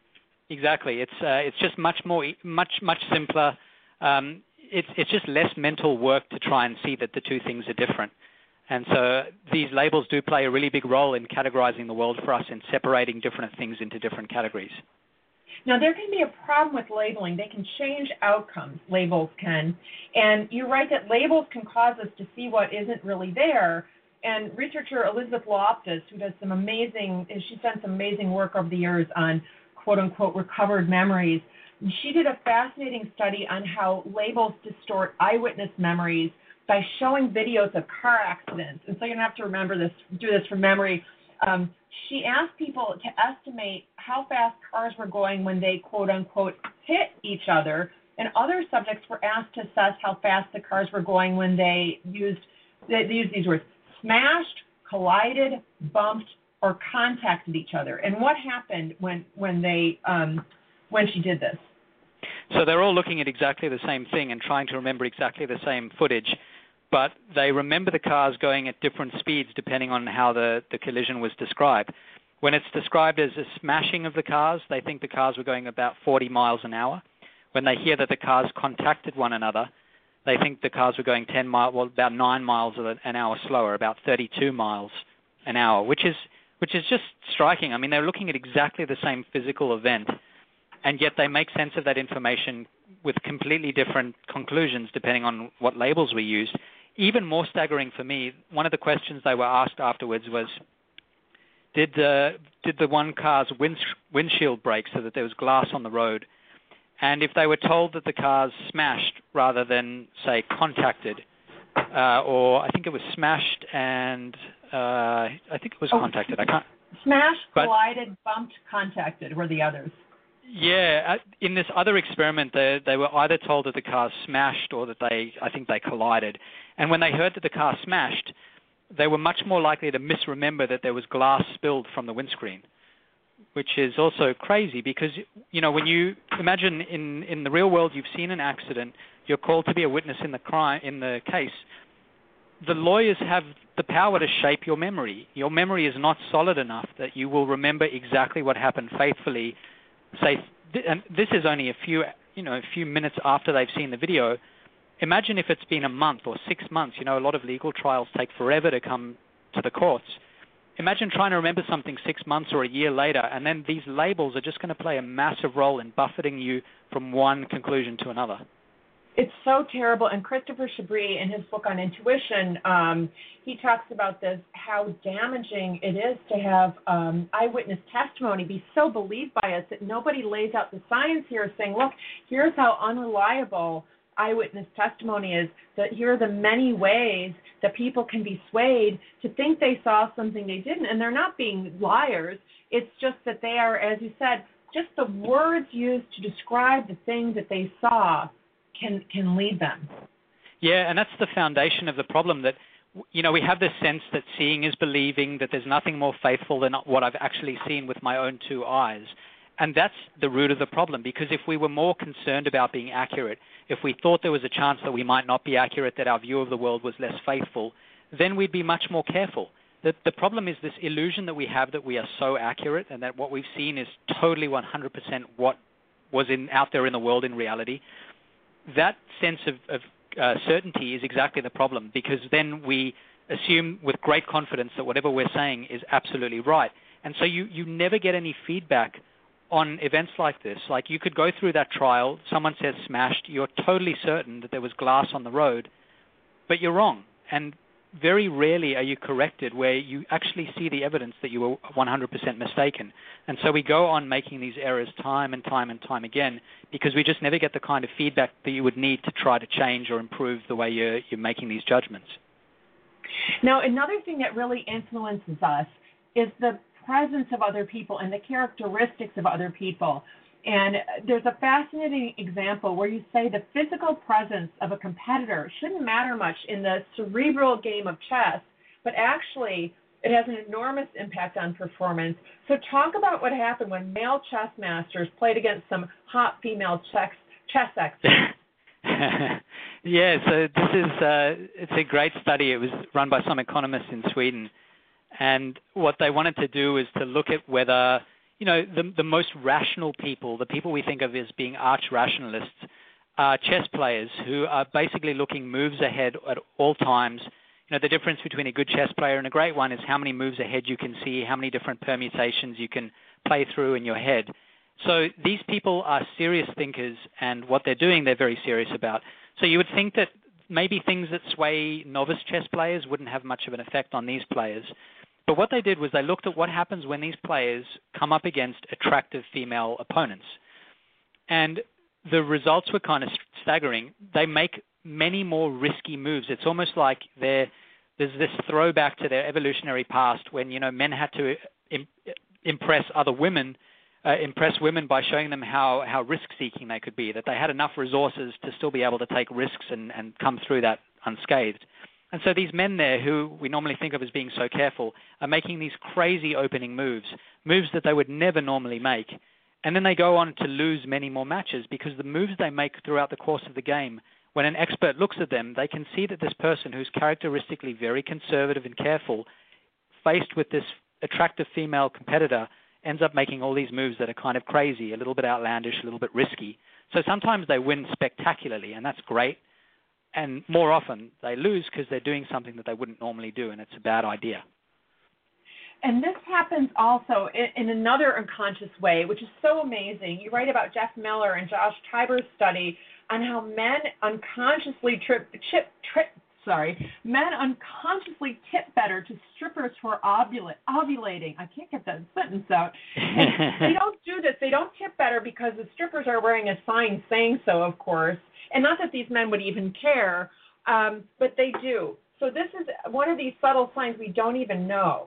Exactly. It's uh, it's just much more, much, much simpler. Um, It's, it's just less mental work to try and see that the two things are different. And so these labels do play a really big role in categorizing the world for us and separating different things into different categories. Now, there can be a problem with labeling. They can change outcomes, labels can. And you write that labels can cause us to see what isn't really there. And researcher Elizabeth Loftus, who does some amazing, she's done some amazing work over the years on quote-unquote recovered memories, she did a fascinating study on how labels distort eyewitness memories by showing videos of car accidents. And so you don't have to remember this, do this from memory. Um, she asked people to estimate how fast cars were going when they, quote unquote, hit each other. And other subjects were asked to assess how fast the cars were going when they used, they, they used these words, smashed, collided, bumped, or contacted each other. And what happened when, when they, um, when she did this? So they're all looking at exactly the same thing and trying to remember exactly the same footage, but they remember the cars going at different speeds depending on how the, the collision was described. When it's described as a smashing of the cars, they think the cars were going about forty miles an hour. When they hear that the cars contacted one another, they think the cars were going ten miles, well, about nine miles an hour slower, about thirty-two miles an hour, which is which is just striking. I mean, they're looking at exactly the same physical event, and yet they make sense of that information with completely different conclusions depending on what labels we used. Even more staggering for me, one of the questions they were asked afterwards was, did the, did the one car's wind, windshield break so that there was glass on the road? And if they were told that the car's smashed rather than, say, contacted, uh, or I think it was smashed and uh, I think it was oh, contacted. I can't. Smashed, but, collided, bumped, contacted were the others. Yeah, in this other experiment, they, they were either told that the car smashed or that they, I think they collided. And when they heard that the car smashed, they were much more likely to misremember that there was glass spilled from the windscreen, which is also crazy because, you know, when you imagine in, in the real world you've seen an accident, you're called to be a witness in the crime, in the case. The lawyers have the power to shape your memory. Your memory is not solid enough that you will remember exactly what happened faithfully. Say, and this is only a few, you know, a few minutes after they've seen the video. Imagine if it's been a month or six months. You know, a lot of legal trials take forever to come to the courts. Imagine trying to remember something six months or a year later, and then these labels are just going to play a massive role in buffeting you from one conclusion to another. It's so terrible. And Christopher Chabris, in his book on intuition, um, he talks about this, how damaging it is to have um, eyewitness testimony be so believed by us that nobody lays out the science here saying, look, here's how unreliable eyewitness testimony is, that here are the many ways that people can be swayed to think they saw something they didn't. And they're not being liars. It's just that they are, as you said, just the words used to describe the thing that they saw can can lead them. Yeah, and that's the foundation of the problem, that, you know, we have this sense that seeing is believing, that there's nothing more faithful than what I've actually seen with my own two eyes. And that's the root of the problem, because if we were more concerned about being accurate, if we thought there was a chance that we might not be accurate, that our view of the world was less faithful, then we'd be much more careful. The, the problem is this illusion that we have that we are so accurate and that what we've seen is totally one hundred percent what was in out there in the world in reality. That sense of, of uh, certainty is exactly the problem, because then we assume with great confidence that whatever we're saying is absolutely right. And so you, you never get any feedback on events like this. Like, you could go through that trial, someone says smashed, you're totally certain that there was glass on the road, but you're wrong. And very rarely are you corrected where you actually see the evidence that you were one hundred percent mistaken. And so we go on making these errors time and time and time again because we just never get the kind of feedback that you would need to try to change or improve the way you're, you're making these judgments. Now, another thing that really influences us is the presence of other people and the characteristics of other people. And there's a fascinating example where you say the physical presence of a competitor shouldn't matter much in the cerebral game of chess, but actually it has an enormous impact on performance. So talk about what happened when male chess masters played against some hot female chess, chess experts. Yeah, so this is uh, it's a great study. It was run by some economists in Sweden. And what they wanted to do is to look at whether, you know, the, the most rational people, the people we think of as being arch-rationalists, are chess players who are basically looking moves ahead at all times. You know, the difference between a good chess player and a great one is how many moves ahead you can see, how many different permutations you can play through in your head. So these people are serious thinkers, and what they're doing, they're very serious about. So you would think that maybe things that sway novice chess players wouldn't have much of an effect on these players. But what they did was they looked at what happens when these players come up against attractive female opponents. And the results were kind of staggering. They make many more risky moves. It's almost like they're, there's this throwback to their evolutionary past when, you know, men had to im- impress other women, uh, impress women by showing them how, how risk-seeking they could be, that they had enough resources to still be able to take risks and, and come through that unscathed. And so these men there, who we normally think of as being so careful, are making these crazy opening moves, moves that they would never normally make. And then they go on to lose many more matches because the moves they make throughout the course of the game, when an expert looks at them, they can see that this person who's characteristically very conservative and careful, faced with this attractive female competitor, ends up making all these moves that are kind of crazy, a little bit outlandish, a little bit risky. So sometimes they win spectacularly, and that's great. And more often they lose because they're doing something that they wouldn't normally do, and it's a bad idea. And this happens also in, in another unconscious way, which is so amazing. You write about Jeff Miller and Josh Tiber's study on how men unconsciously trip, chip, trip, sorry, men unconsciously tip better to strippers who are ovula- ovulating. I can't get that sentence out. And they don't do this. They don't tip better better because the strippers are wearing a sign saying so, of course, and not that these men would even care, um, but they do. So this is one of these subtle signs we don't even know.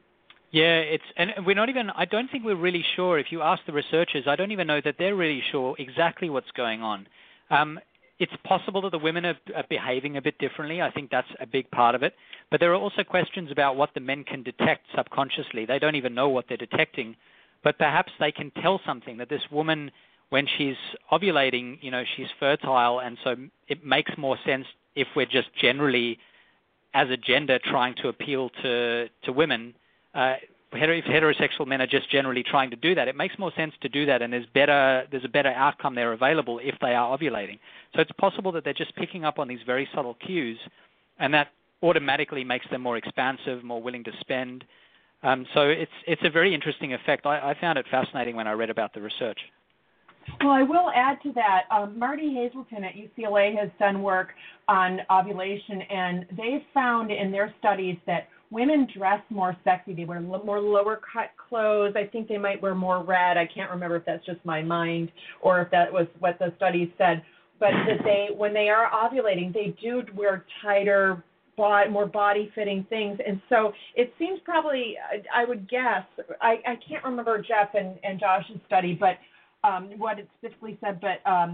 Yeah, it's and we're not even, I don't think we're really sure. If you ask the researchers, I don't even know that they're really sure exactly what's going on. Um, it's possible that the women are, are behaving a bit differently. I think that's a big part of it. But there are also questions about what the men can detect subconsciously. They don't even know what they're detecting, but perhaps they can tell something that this woman, when she's ovulating, you know, she's fertile, and so it makes more sense if we're just generally, as a gender, trying to appeal to, to women. Uh, if heterosexual men are just generally trying to do that, it makes more sense to do that, and there's better there's a better outcome there available if they are ovulating. So it's possible that they're just picking up on these very subtle cues, and that automatically makes them more expansive, more willing to spend. Um, so it's it's a very interesting effect. I, I found it fascinating when I read about the research. Well, I will add to that. Um, Marty Hazelton at U C L A has done work on ovulation, and they've found in their studies that women dress more sexy. They wear more lower-cut clothes. I think they might wear more red. I can't remember if that's just my mind or if that was what the studies said. But that they, when they are ovulating, they do wear tighter, more body-fitting things. And so it seems probably, I would guess, I, I can't remember Jeff and, and Josh's study, but um, what it specifically said, but um,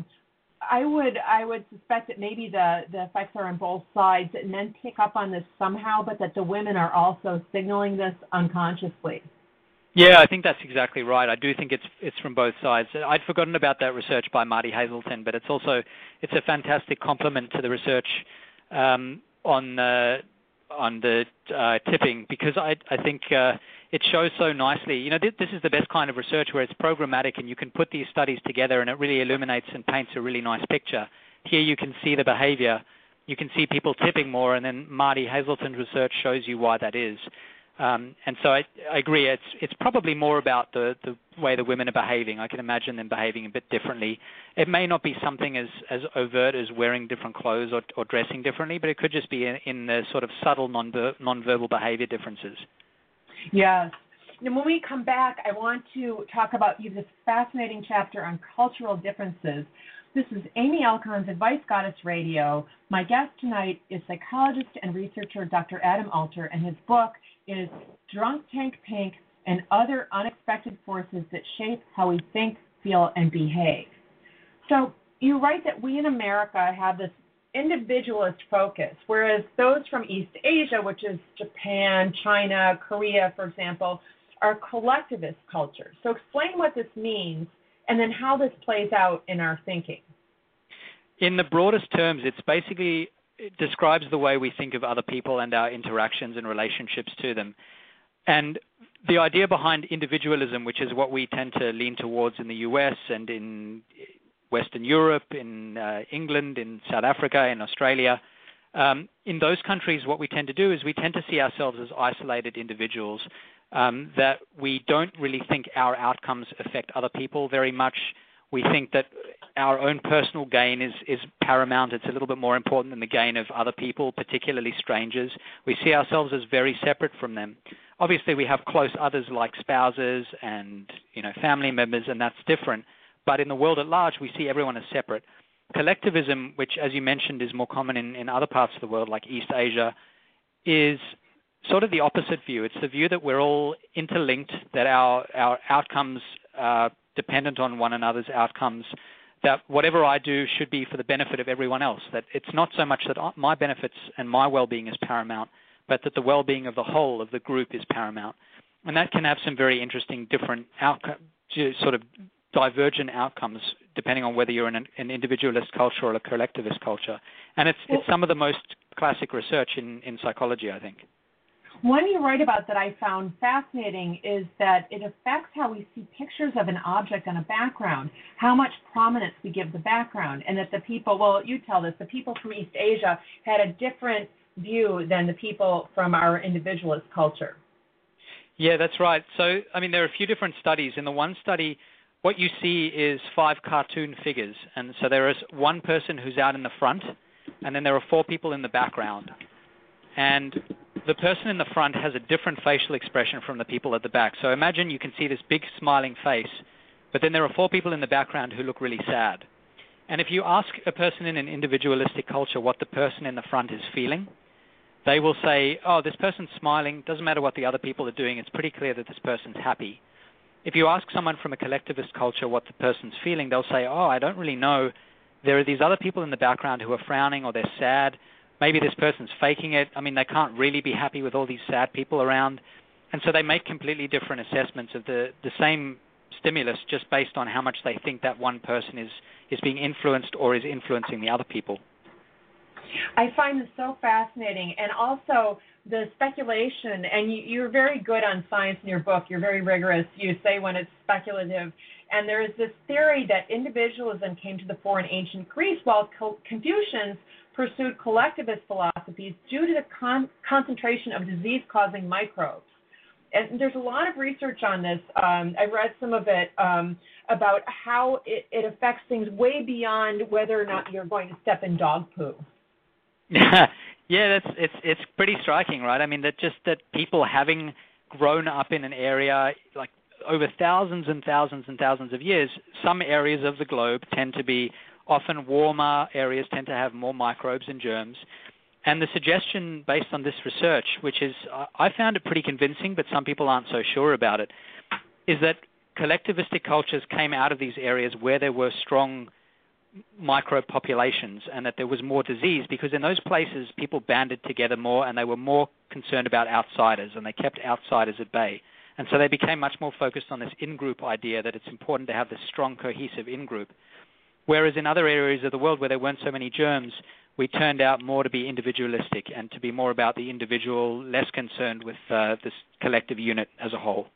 I would I would suspect that maybe the, the effects are on both sides, that men pick up on this somehow, but that the women are also signaling this unconsciously. Yeah, I think that's exactly right. I do think it's it's from both sides. I'd forgotten about that research by Marty Hazelton, but it's also it's a fantastic complement to the research um, on uh, on the uh, tipping, because I I think uh, it shows so nicely. You know, this, this is the best kind of research where it's programmatic and you can put these studies together and it really illuminates and paints a really nice picture. Here you can see the behavior. You can see people tipping more, and then Marty Hazelton's research shows you why that is. Um, and so I, I agree. It's it's probably more about the, the way the women are behaving. I can imagine them behaving a bit differently. It may not be something as, as overt as wearing different clothes or, or dressing differently, but it could just be in, in the sort of subtle non nonverbal behavior differences. Yes. And when we come back, I want to talk about you this fascinating chapter on cultural differences. This is Amy Alcon's Advice Goddess Radio. My guest tonight is psychologist and researcher Doctor Adam Alter, and his book is Drunk Tank Pink and Other Unexpected Forces That Shape How We Think, Feel, and Behave. So you write that we in America have this individualist focus, whereas those from East Asia, which is Japan, China, Korea, for example, are collectivist cultures. So explain what this means and then how this plays out in our thinking. In the broadest terms, it's basically, it describes the way we think of other people and our interactions and relationships to them. And the idea behind individualism, which is what we tend to lean towards in the U S and in Western Europe, in uh, England, in South Africa, in Australia, um, in those countries, what we tend to do is we tend to see ourselves as isolated individuals, um, that we don't really think our outcomes affect other people very much. We think that our own personal gain is, is paramount. It's a little bit more important than the gain of other people, particularly strangers. We see ourselves as very separate from them. Obviously, we have close others like spouses and, you know, family members, and that's different. But in the world at large, we see everyone as separate. Collectivism, which, as you mentioned, is more common in, in other parts of the world, like East Asia, is sort of the opposite view. It's the view that we're all interlinked, that our, our outcomes are dependent on one another's outcomes, that whatever I do should be for the benefit of everyone else, that it's not so much that my benefits and my well-being is paramount, but that the well-being of the whole of the group is paramount. And that can have some very interesting different outcomes, sort of divergent outcomes, depending on whether you're in an, an individualist culture or a collectivist culture. And it's, it's some of the most classic research in, in psychology, I think. One you write about that I found fascinating is that it affects how we see pictures of an object on a background, how much prominence we give the background, and that the people, well, you tell this, the people from East Asia had a different view than the people from our individualist culture. Yeah, that's right. So, I mean, there are a few different studies. In the one study, what you see is five cartoon figures. And so there is one person who's out in the front, and then there are four people in the background. And the person in the front has a different facial expression from the people at the back. So imagine you can see this big smiling face, but then there are four people in the background who look really sad. And if you ask a person in an individualistic culture what the person in the front is feeling, they will say, oh, this person's smiling, doesn't matter what the other people are doing, it's pretty clear that this person's happy. If you ask someone from a collectivist culture what the person's feeling, they'll say, oh, I don't really know. There are these other people in the background who are frowning or they're sad. Maybe this person's faking it. I mean, they can't really be happy with all these sad people around. And so they make completely different assessments of the, the same stimulus just based on how much they think that one person is, is being influenced or is influencing the other people. I find this so fascinating, and also the speculation, and you, you're very good on science in your book. You're very rigorous. You say when it's speculative, and there is this theory that individualism came to the fore in ancient Greece while Confucians pursued collectivist philosophies due to the con- concentration of disease-causing microbes. And there's a lot of research on this. Um, I read some of it um, about how it, it affects things way beyond whether or not you're going to step in dog poo. Yeah, that's it's it's pretty striking, right? I mean, that just that people having grown up in an area like over thousands and thousands and thousands of years, some areas of the globe tend to be often warmer areas, tend to have more microbes and germs. And the suggestion based on this research, which is, I found it pretty convincing, but some people aren't so sure about it, is that collectivistic cultures came out of these areas where there were strong microbe populations and that there was more disease, because in those places people banded together more and they were more concerned about outsiders and they kept outsiders at bay. And so they became much more focused on this in-group idea that it's important to have this strong, cohesive in-group. Whereas in other areas of the world where there weren't so many germs, we turned out more to be individualistic and to be more about the individual, less concerned with uh, this collective unit as a whole.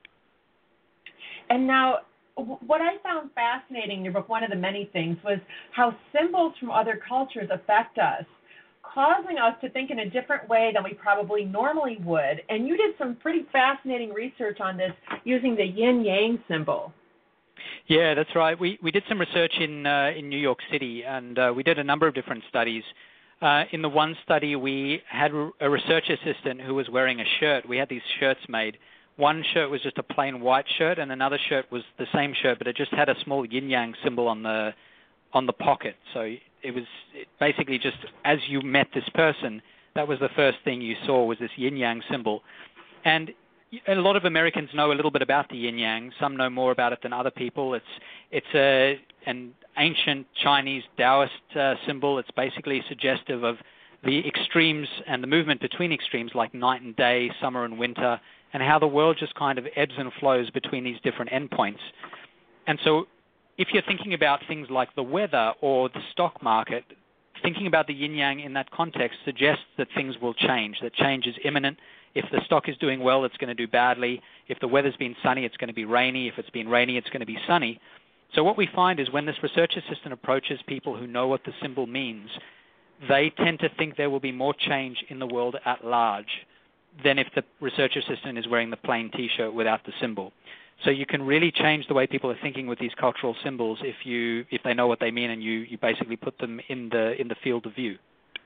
And now, what I found fascinating in your book, one of the many things, was how symbols from other cultures affect us, causing us to think in a different way than we probably normally would. And you did some pretty fascinating research on this using the yin-yang symbol. Yeah, that's right. We we did some research in uh, in New York City, and uh, we did a number of different studies. Uh, in the one study, we had a research assistant who was wearing a shirt. We had these shirts made. One shirt was just a plain white shirt, and another shirt was the same shirt, but it just had a small yin-yang symbol on the on the pocket. So it was basically just as you met this person, that was the first thing you saw was this yin-yang symbol. And a lot of Americans know a little bit about the yin-yang. Some know more about it than other people. It's it's a an ancient Chinese Taoist uh, symbol. It's basically suggestive of the extremes and the movement between extremes like night and day, summer and winter, and how the world just kind of ebbs and flows between these different endpoints. And so if you're thinking about things like the weather or the stock market, thinking about the yin-yang in that context suggests that things will change, that change is imminent. If the stock is doing well, it's going to do badly. If the weather's been sunny, it's going to be rainy. If it's been rainy, it's going to be sunny. So what we find is when this research assistant approaches people who know what the symbol means, they tend to think there will be more change in the world at large than if the research assistant is wearing the plain T-shirt without the symbol. So you can really change the way people are thinking with these cultural symbols if you if they know what they mean and you, you basically put them in the in the field of view.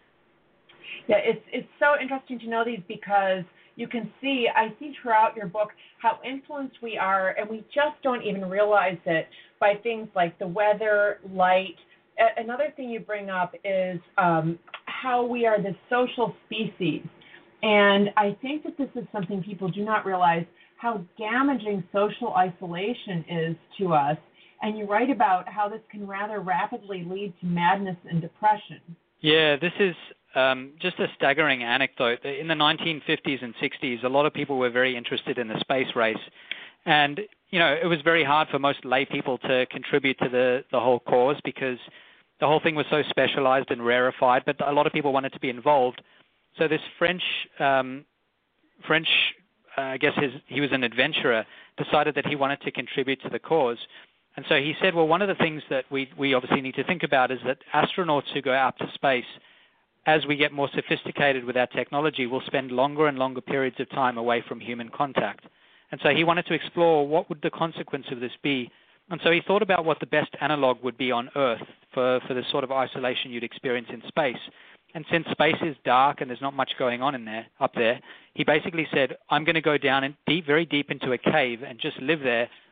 Yeah, it's it's so interesting to know these because you can see, I see throughout your book how influenced we are, and we just don't even realize it by things like the weather, light. A- another thing you bring up is um, how we are this social species. And I think that this is something people do not realize, how damaging social isolation is to us. And you write about how this can rather rapidly lead to madness and depression. Yeah, this is um, just a staggering anecdote. In the nineteen fifties and sixties, a lot of people were very interested in the space race. And, you know, it was very hard for most lay people to contribute to the, the whole cause because the whole thing was so specialized and rarefied, but a lot of people wanted to be involved. So this French, um, French, uh, I guess his, he was an adventurer, decided that he wanted to contribute to the cause. And so he said, well, one of the things that we, we obviously need to think about is that astronauts who go out to space, as we get more sophisticated with our technology, will spend longer and longer periods of time away from human contact. And so he wanted to explore what would the consequence of this be. And so he thought about what the best analog would be on Earth for, for the sort of isolation you'd experience in space. And since space is dark and there's not much going on in there, up there, he basically said, I'm going to go down in deep, very deep into a cave and just live there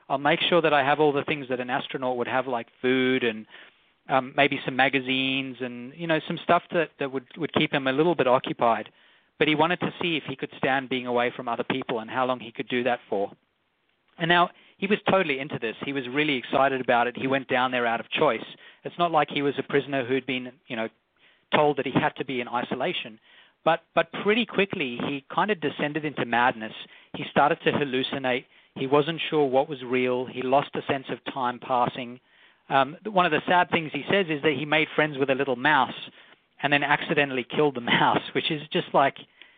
I'll make sure that I have all the things that an astronaut would have, like food and um, maybe some magazines and, you know, some stuff that, that would, would keep him a little bit occupied. But he wanted to see if he could stand being away from other people and how long he could do that for. And now he was totally into this. He was really excited about it. He went down there out of choice. It's not like he was a prisoner who'd been, you know, told that he had to be in isolation. But but pretty quickly, he kind of descended into madness. He started to hallucinate. He wasn't sure what was real. He lost a sense of time passing. Um, one of the sad things he says is that he made friends with a little mouse and then accidentally killed the mouse, which is just like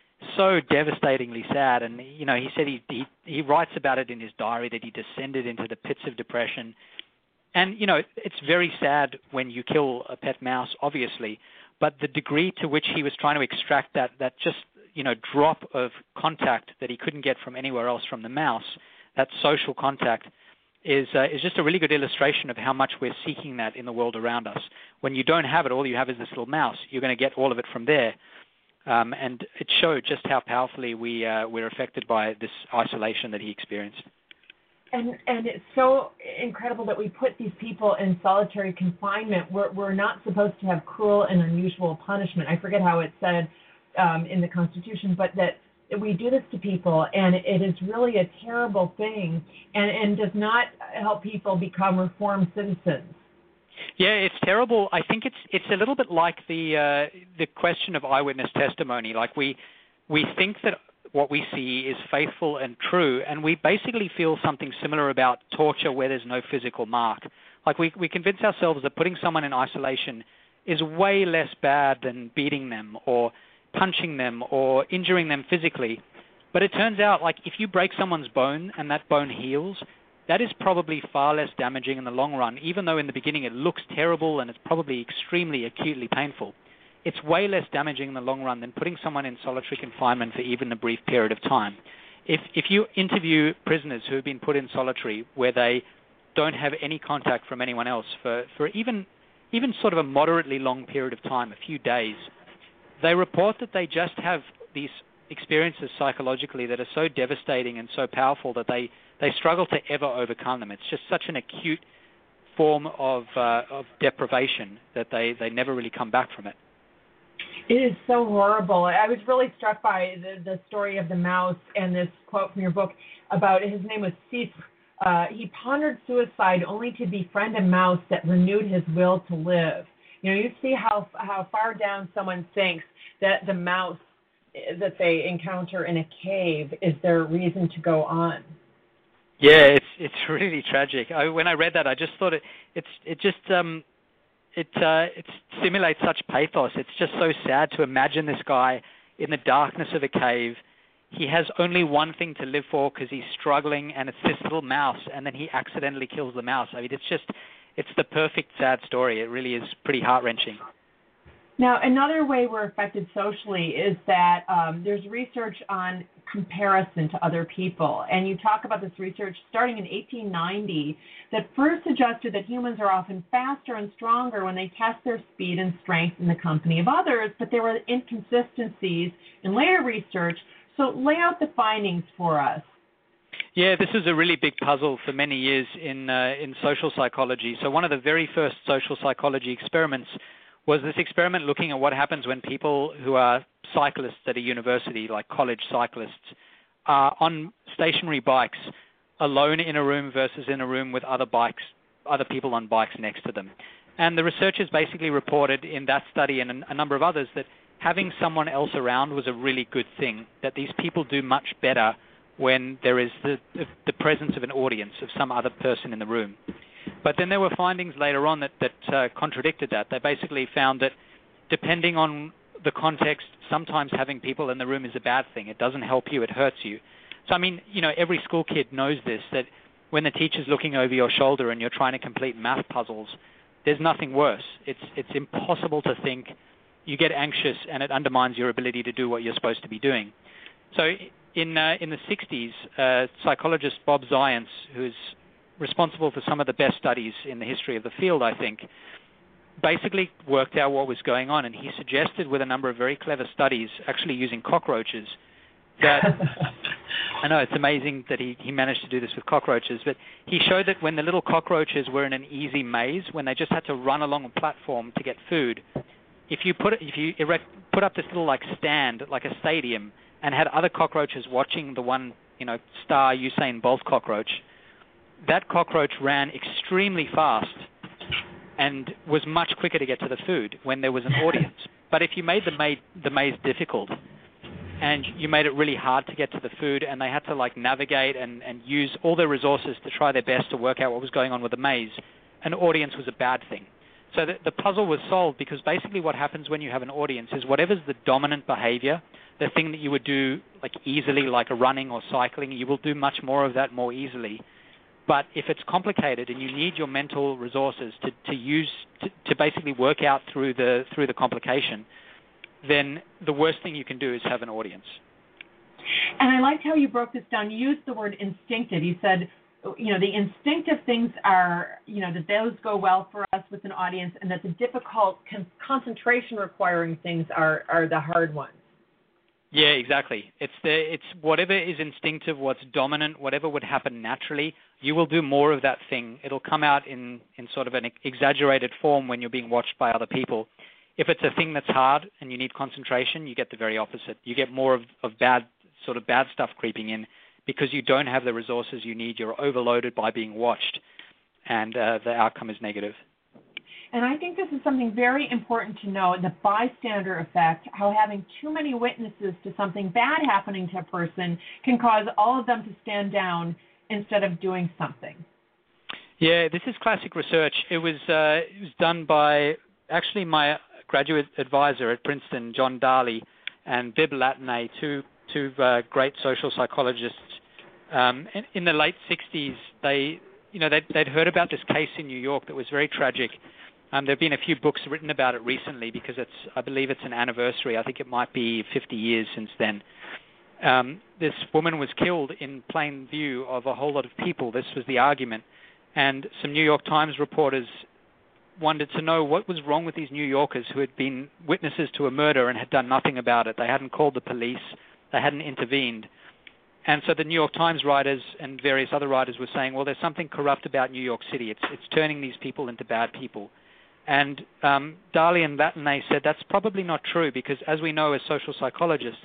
so devastatingly sad. And, you know, he said he, he, he writes about it in his diary that he descended into the pits of depression. And, you know, it's very sad when you kill a pet mouse, obviously, but the degree to which he was trying to extract that, that just, you know, drop of contact that he couldn't get from anywhere else from the mouse, that social contact, is uh, is just a really good illustration of how much we're seeking that in the world around us. When you don't have it, all you have is this little mouse. You're going to get all of it from there. Um, and it showed just how powerfully we, uh, we're affected by this isolation that he experienced. And and it's so incredible that we put these people in solitary confinement. We're, we're not supposed to have cruel and unusual punishment. I forget how it's said um, in the Constitution, but that we do this to people, and it is really a terrible thing, and, and does not help people become reformed citizens. Yeah, it's terrible. I think it's it's a little bit like the uh, the question of eyewitness testimony. Like we we think that what we see is faithful and true, and we basically feel something similar about torture where there's no physical mark. Like we we convince ourselves that putting someone in isolation is way less bad than beating them or punching them or injuring them physically. But it turns out, like, if you break someone's bone and that bone heals, that is probably far less damaging in the long run, even though in the beginning it looks terrible and it's probably extremely acutely painful. It's way less damaging in the long run than putting someone in solitary confinement for even a brief period of time. If if you interview prisoners who have been put in solitary where they don't have any contact from anyone else for, for even even sort of a moderately long period of time, a few days, they report that they just have these experiences psychologically that are so devastating and so powerful that they, they struggle to ever overcome them. It's just such an acute form of uh, of deprivation that they, they never really come back from it. It is so horrible. I was really struck by the, the story of the mouse and this quote from your book about, his name was Sif. Uh, he pondered suicide only to befriend a mouse that renewed his will to live. You know, you see how how far down someone thinks that the mouse that they encounter in a cave is their reason to go on. Yeah, it's it's really tragic. I, when I read that, I just thought it it's it just um it uh, it simulates such pathos. It's just so sad to imagine this guy in the darkness of a cave. He has only one thing to live for because he's struggling, and it's this little mouse, and then he accidentally kills the mouse. I mean, it's just it's the perfect sad story. It really is pretty heart-wrenching. Now, another way we're affected socially is that um, there's research on comparison to other people. And you talk about this research starting in eighteen ninety that first suggested that humans are often faster and stronger when they test their speed and strength in the company of others, but there were inconsistencies in later research. So lay out the findings for us. Yeah, this is a really big puzzle for many years in uh, in social psychology. So one of the very first social psychology experiments was this experiment looking at what happens when people who are cyclists at a university, like college cyclists, are on stationary bikes alone in a room versus in a room with other bikes, other people on bikes next to them. And the researchers basically reported in that study and a number of others that having someone else around was a really good thing, that these people do much better when there is the, the presence of an audience, of some other person in the room. But then there were findings later on that, that uh, contradicted that. They basically found that depending on the context, sometimes having people in the room is a bad thing. It doesn't help you, it hurts you. So, I mean, you know, every school kid knows this, that when the teacher's looking over your shoulder and you're trying to complete math puzzles, there's nothing worse. It's it's impossible to think. You get anxious and it undermines your ability to do what you're supposed to be doing. So in uh, in the sixties, uh, psychologist Bob Zients, who's responsible for some of the best studies in the history of the field, I think, basically worked out what was going on, and he suggested with a number of very clever studies, actually using cockroaches, that I know it's amazing that he, he managed to do this with cockroaches, but he showed that when the little cockroaches were in an easy maze, when they just had to run along a platform to get food, if you put if you erect, put up this little like stand, like a stadium, and had other cockroaches watching the one, you know, star Usain Bolt cockroach, that cockroach ran extremely fast and was much quicker to get to the food when there was an audience. But if you made the maze, the maze difficult and you made it really hard to get to the food and they had to like navigate and, and use all their resources to try their best to work out what was going on with the maze, an audience was a bad thing. So the, the puzzle was solved because basically what happens when you have an audience is whatever's the dominant behavior, the thing that you would do like easily, like a running or cycling, you will do much more of that more easily. But if it's complicated and you need your mental resources to, to use to, to basically work out through the through the complication, then the worst thing you can do is have an audience. And I liked how you broke this down. You used the word instinctive. You said, you know, the instinctive things are, you know, that those go well for us with an audience, and that the difficult con- concentration requiring things are, are the hard ones. Yeah, exactly. It's the it's whatever is instinctive, what's dominant, whatever would happen naturally, you will do more of that thing. It'll come out in, in sort of an exaggerated form when you're being watched by other people. If it's a thing that's hard and you need concentration, you get the very opposite. You get more of, of bad sort of bad stuff creeping in because you don't have the resources you need. You're overloaded by being watched, and uh, the outcome is negative. And I think this is something very important to know, the bystander effect, how having too many witnesses to something bad happening to a person can cause all of them to stand down instead of doing something. Yeah, this is classic research. It was, uh, it was done by actually my graduate advisor at Princeton, John Darley, and Bibb Latané, two, two uh, great social psychologists. Um, in, in the late sixties, they, you know, they'd, they'd heard about this case in New York that was very tragic. Um, there have been a few books written about it recently because it's, I believe it's an anniversary. I think it might be fifty years since then. Um, this woman was killed in plain view of a whole lot of people. This was the argument. And some New York Times reporters wanted to know what was wrong with these New Yorkers who had been witnesses to a murder and had done nothing about it. They hadn't called the police. They hadn't intervened. And so the New York Times writers and various other writers were saying, well, there's something corrupt about New York City. It's, it's turning these people into bad people. And um, Darley and Latané said that's probably not true because, as we know as social psychologists,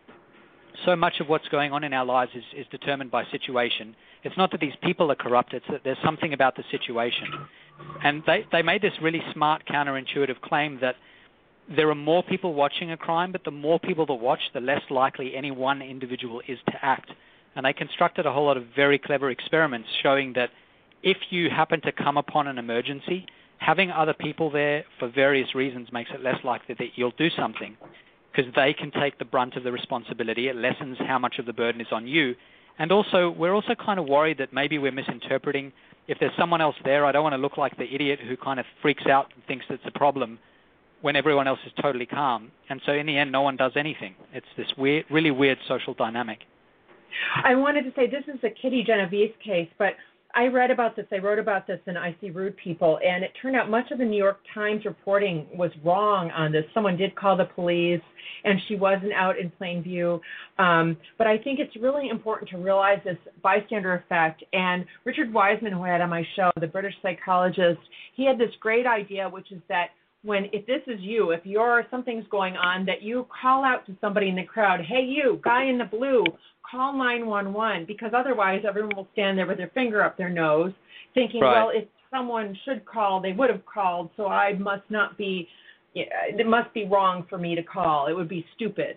so much of what's going on in our lives is, is determined by situation. It's not that these people are corrupt, it's that there's something about the situation. And they, they made this really smart counterintuitive claim that there are more people watching a crime, but the more people that watch, the less likely any one individual is to act. And they constructed a whole lot of very clever experiments showing that if you happen to come upon an emergency, having other people there for various reasons makes it less likely that you'll do something because they can take the brunt of the responsibility. It lessens how much of the burden is on you. And also, we're also kind of worried that maybe we're misinterpreting. If there's someone else there, I don't want to look like the idiot who kind of freaks out and thinks it's a problem when everyone else is totally calm. And so in the end, no one does anything. It's this weird, really weird social dynamic. I wanted to say this is the Kitty Genovese case, but I read about this, I wrote about this in I See Rude People, and it turned out much of the New York Times reporting was wrong on this. Someone did call the police, and she wasn't out in plain view. Um, but I think it's really important to realize this bystander effect. And Richard Wiseman, who I had on my show, the British psychologist, he had this great idea, which is that when, if this is you, if you're, something's going on, that you call out to somebody in the crowd, hey, you, guy in the blue, call nine one one, because otherwise everyone will stand there with their finger up their nose thinking, right. Well, if someone should call, they would have called, so I must not be, it must be wrong for me to call. It would be stupid.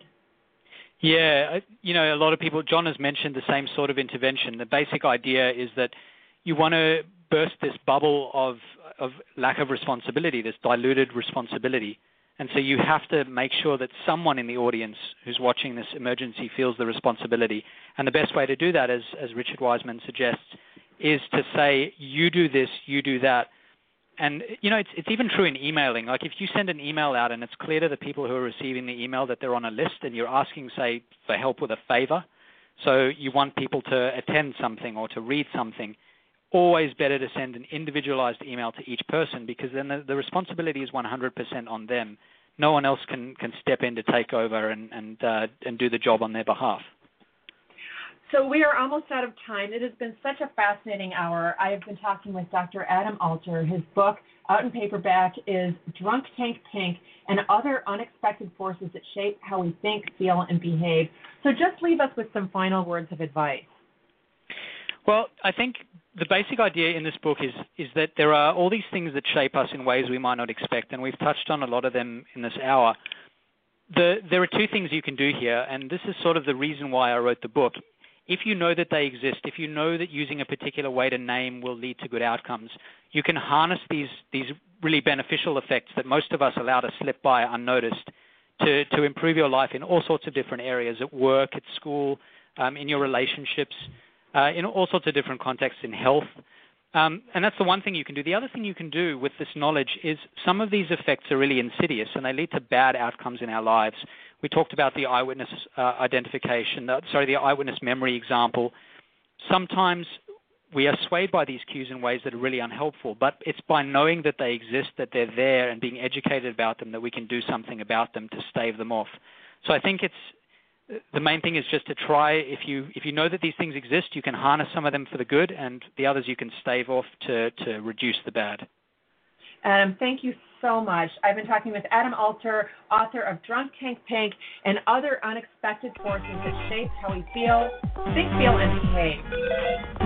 Yeah, you know, a lot of people, John has mentioned the same sort of intervention. The basic idea is that you want to burst this bubble of, of lack of responsibility, this diluted responsibility. And so you have to make sure that someone in the audience who's watching this emergency feels the responsibility. And the best way to do that, as, as Richard Wiseman suggests, is to say, you do this, you do that. And, you know, it's, it's even true in emailing. Like if you send an email out and it's clear to the people who are receiving the email that they're on a list and you're asking, say, for help with a favor, so you want people to attend something or to read something, always better to send an individualized email to each person because then the, the responsibility is one hundred percent on them. No one else can, can step in to take over and and, uh, and do the job on their behalf. So we are almost out of time. It has been such a fascinating hour. I have been talking with Doctor Adam Alter. His book, out in paperback, is Drunk Tank Pink and Other Unexpected Forces That Shape How We Think, Feel, and Behave. So just leave us with some final words of advice. Well, I think the basic idea in this book is is that there are all these things that shape us in ways we might not expect, and we've touched on a lot of them in this hour. The, there are two things you can do here, and this is sort of the reason why I wrote the book. If you know that they exist, if you know that using a particular way to name will lead to good outcomes, you can harness these these really beneficial effects that most of us allow to slip by unnoticed to, to improve your life in all sorts of different areas, at work, at school, um, in your relationships, uh, in all sorts of different contexts, in health. Um, and that's the one thing you can do. The other thing you can do with this knowledge is some of these effects are really insidious, and they lead to bad outcomes in our lives. We talked about the eyewitness uh, identification, uh, sorry, the eyewitness memory example. Sometimes we are swayed by these cues in ways that are really unhelpful, but it's by knowing that they exist, that they're there, and being educated about them that we can do something about them to stave them off. So I think it's the main thing is just to try, if you if you know that these things exist, you can harness some of them for the good, and the others you can stave off to, to reduce the bad. Adam, thank you so much. I've been talking with Adam Alter, author of Drunk Tank Pink and Other Unexpected Forces That Shape How We Feel, Think, Feel, and Behave.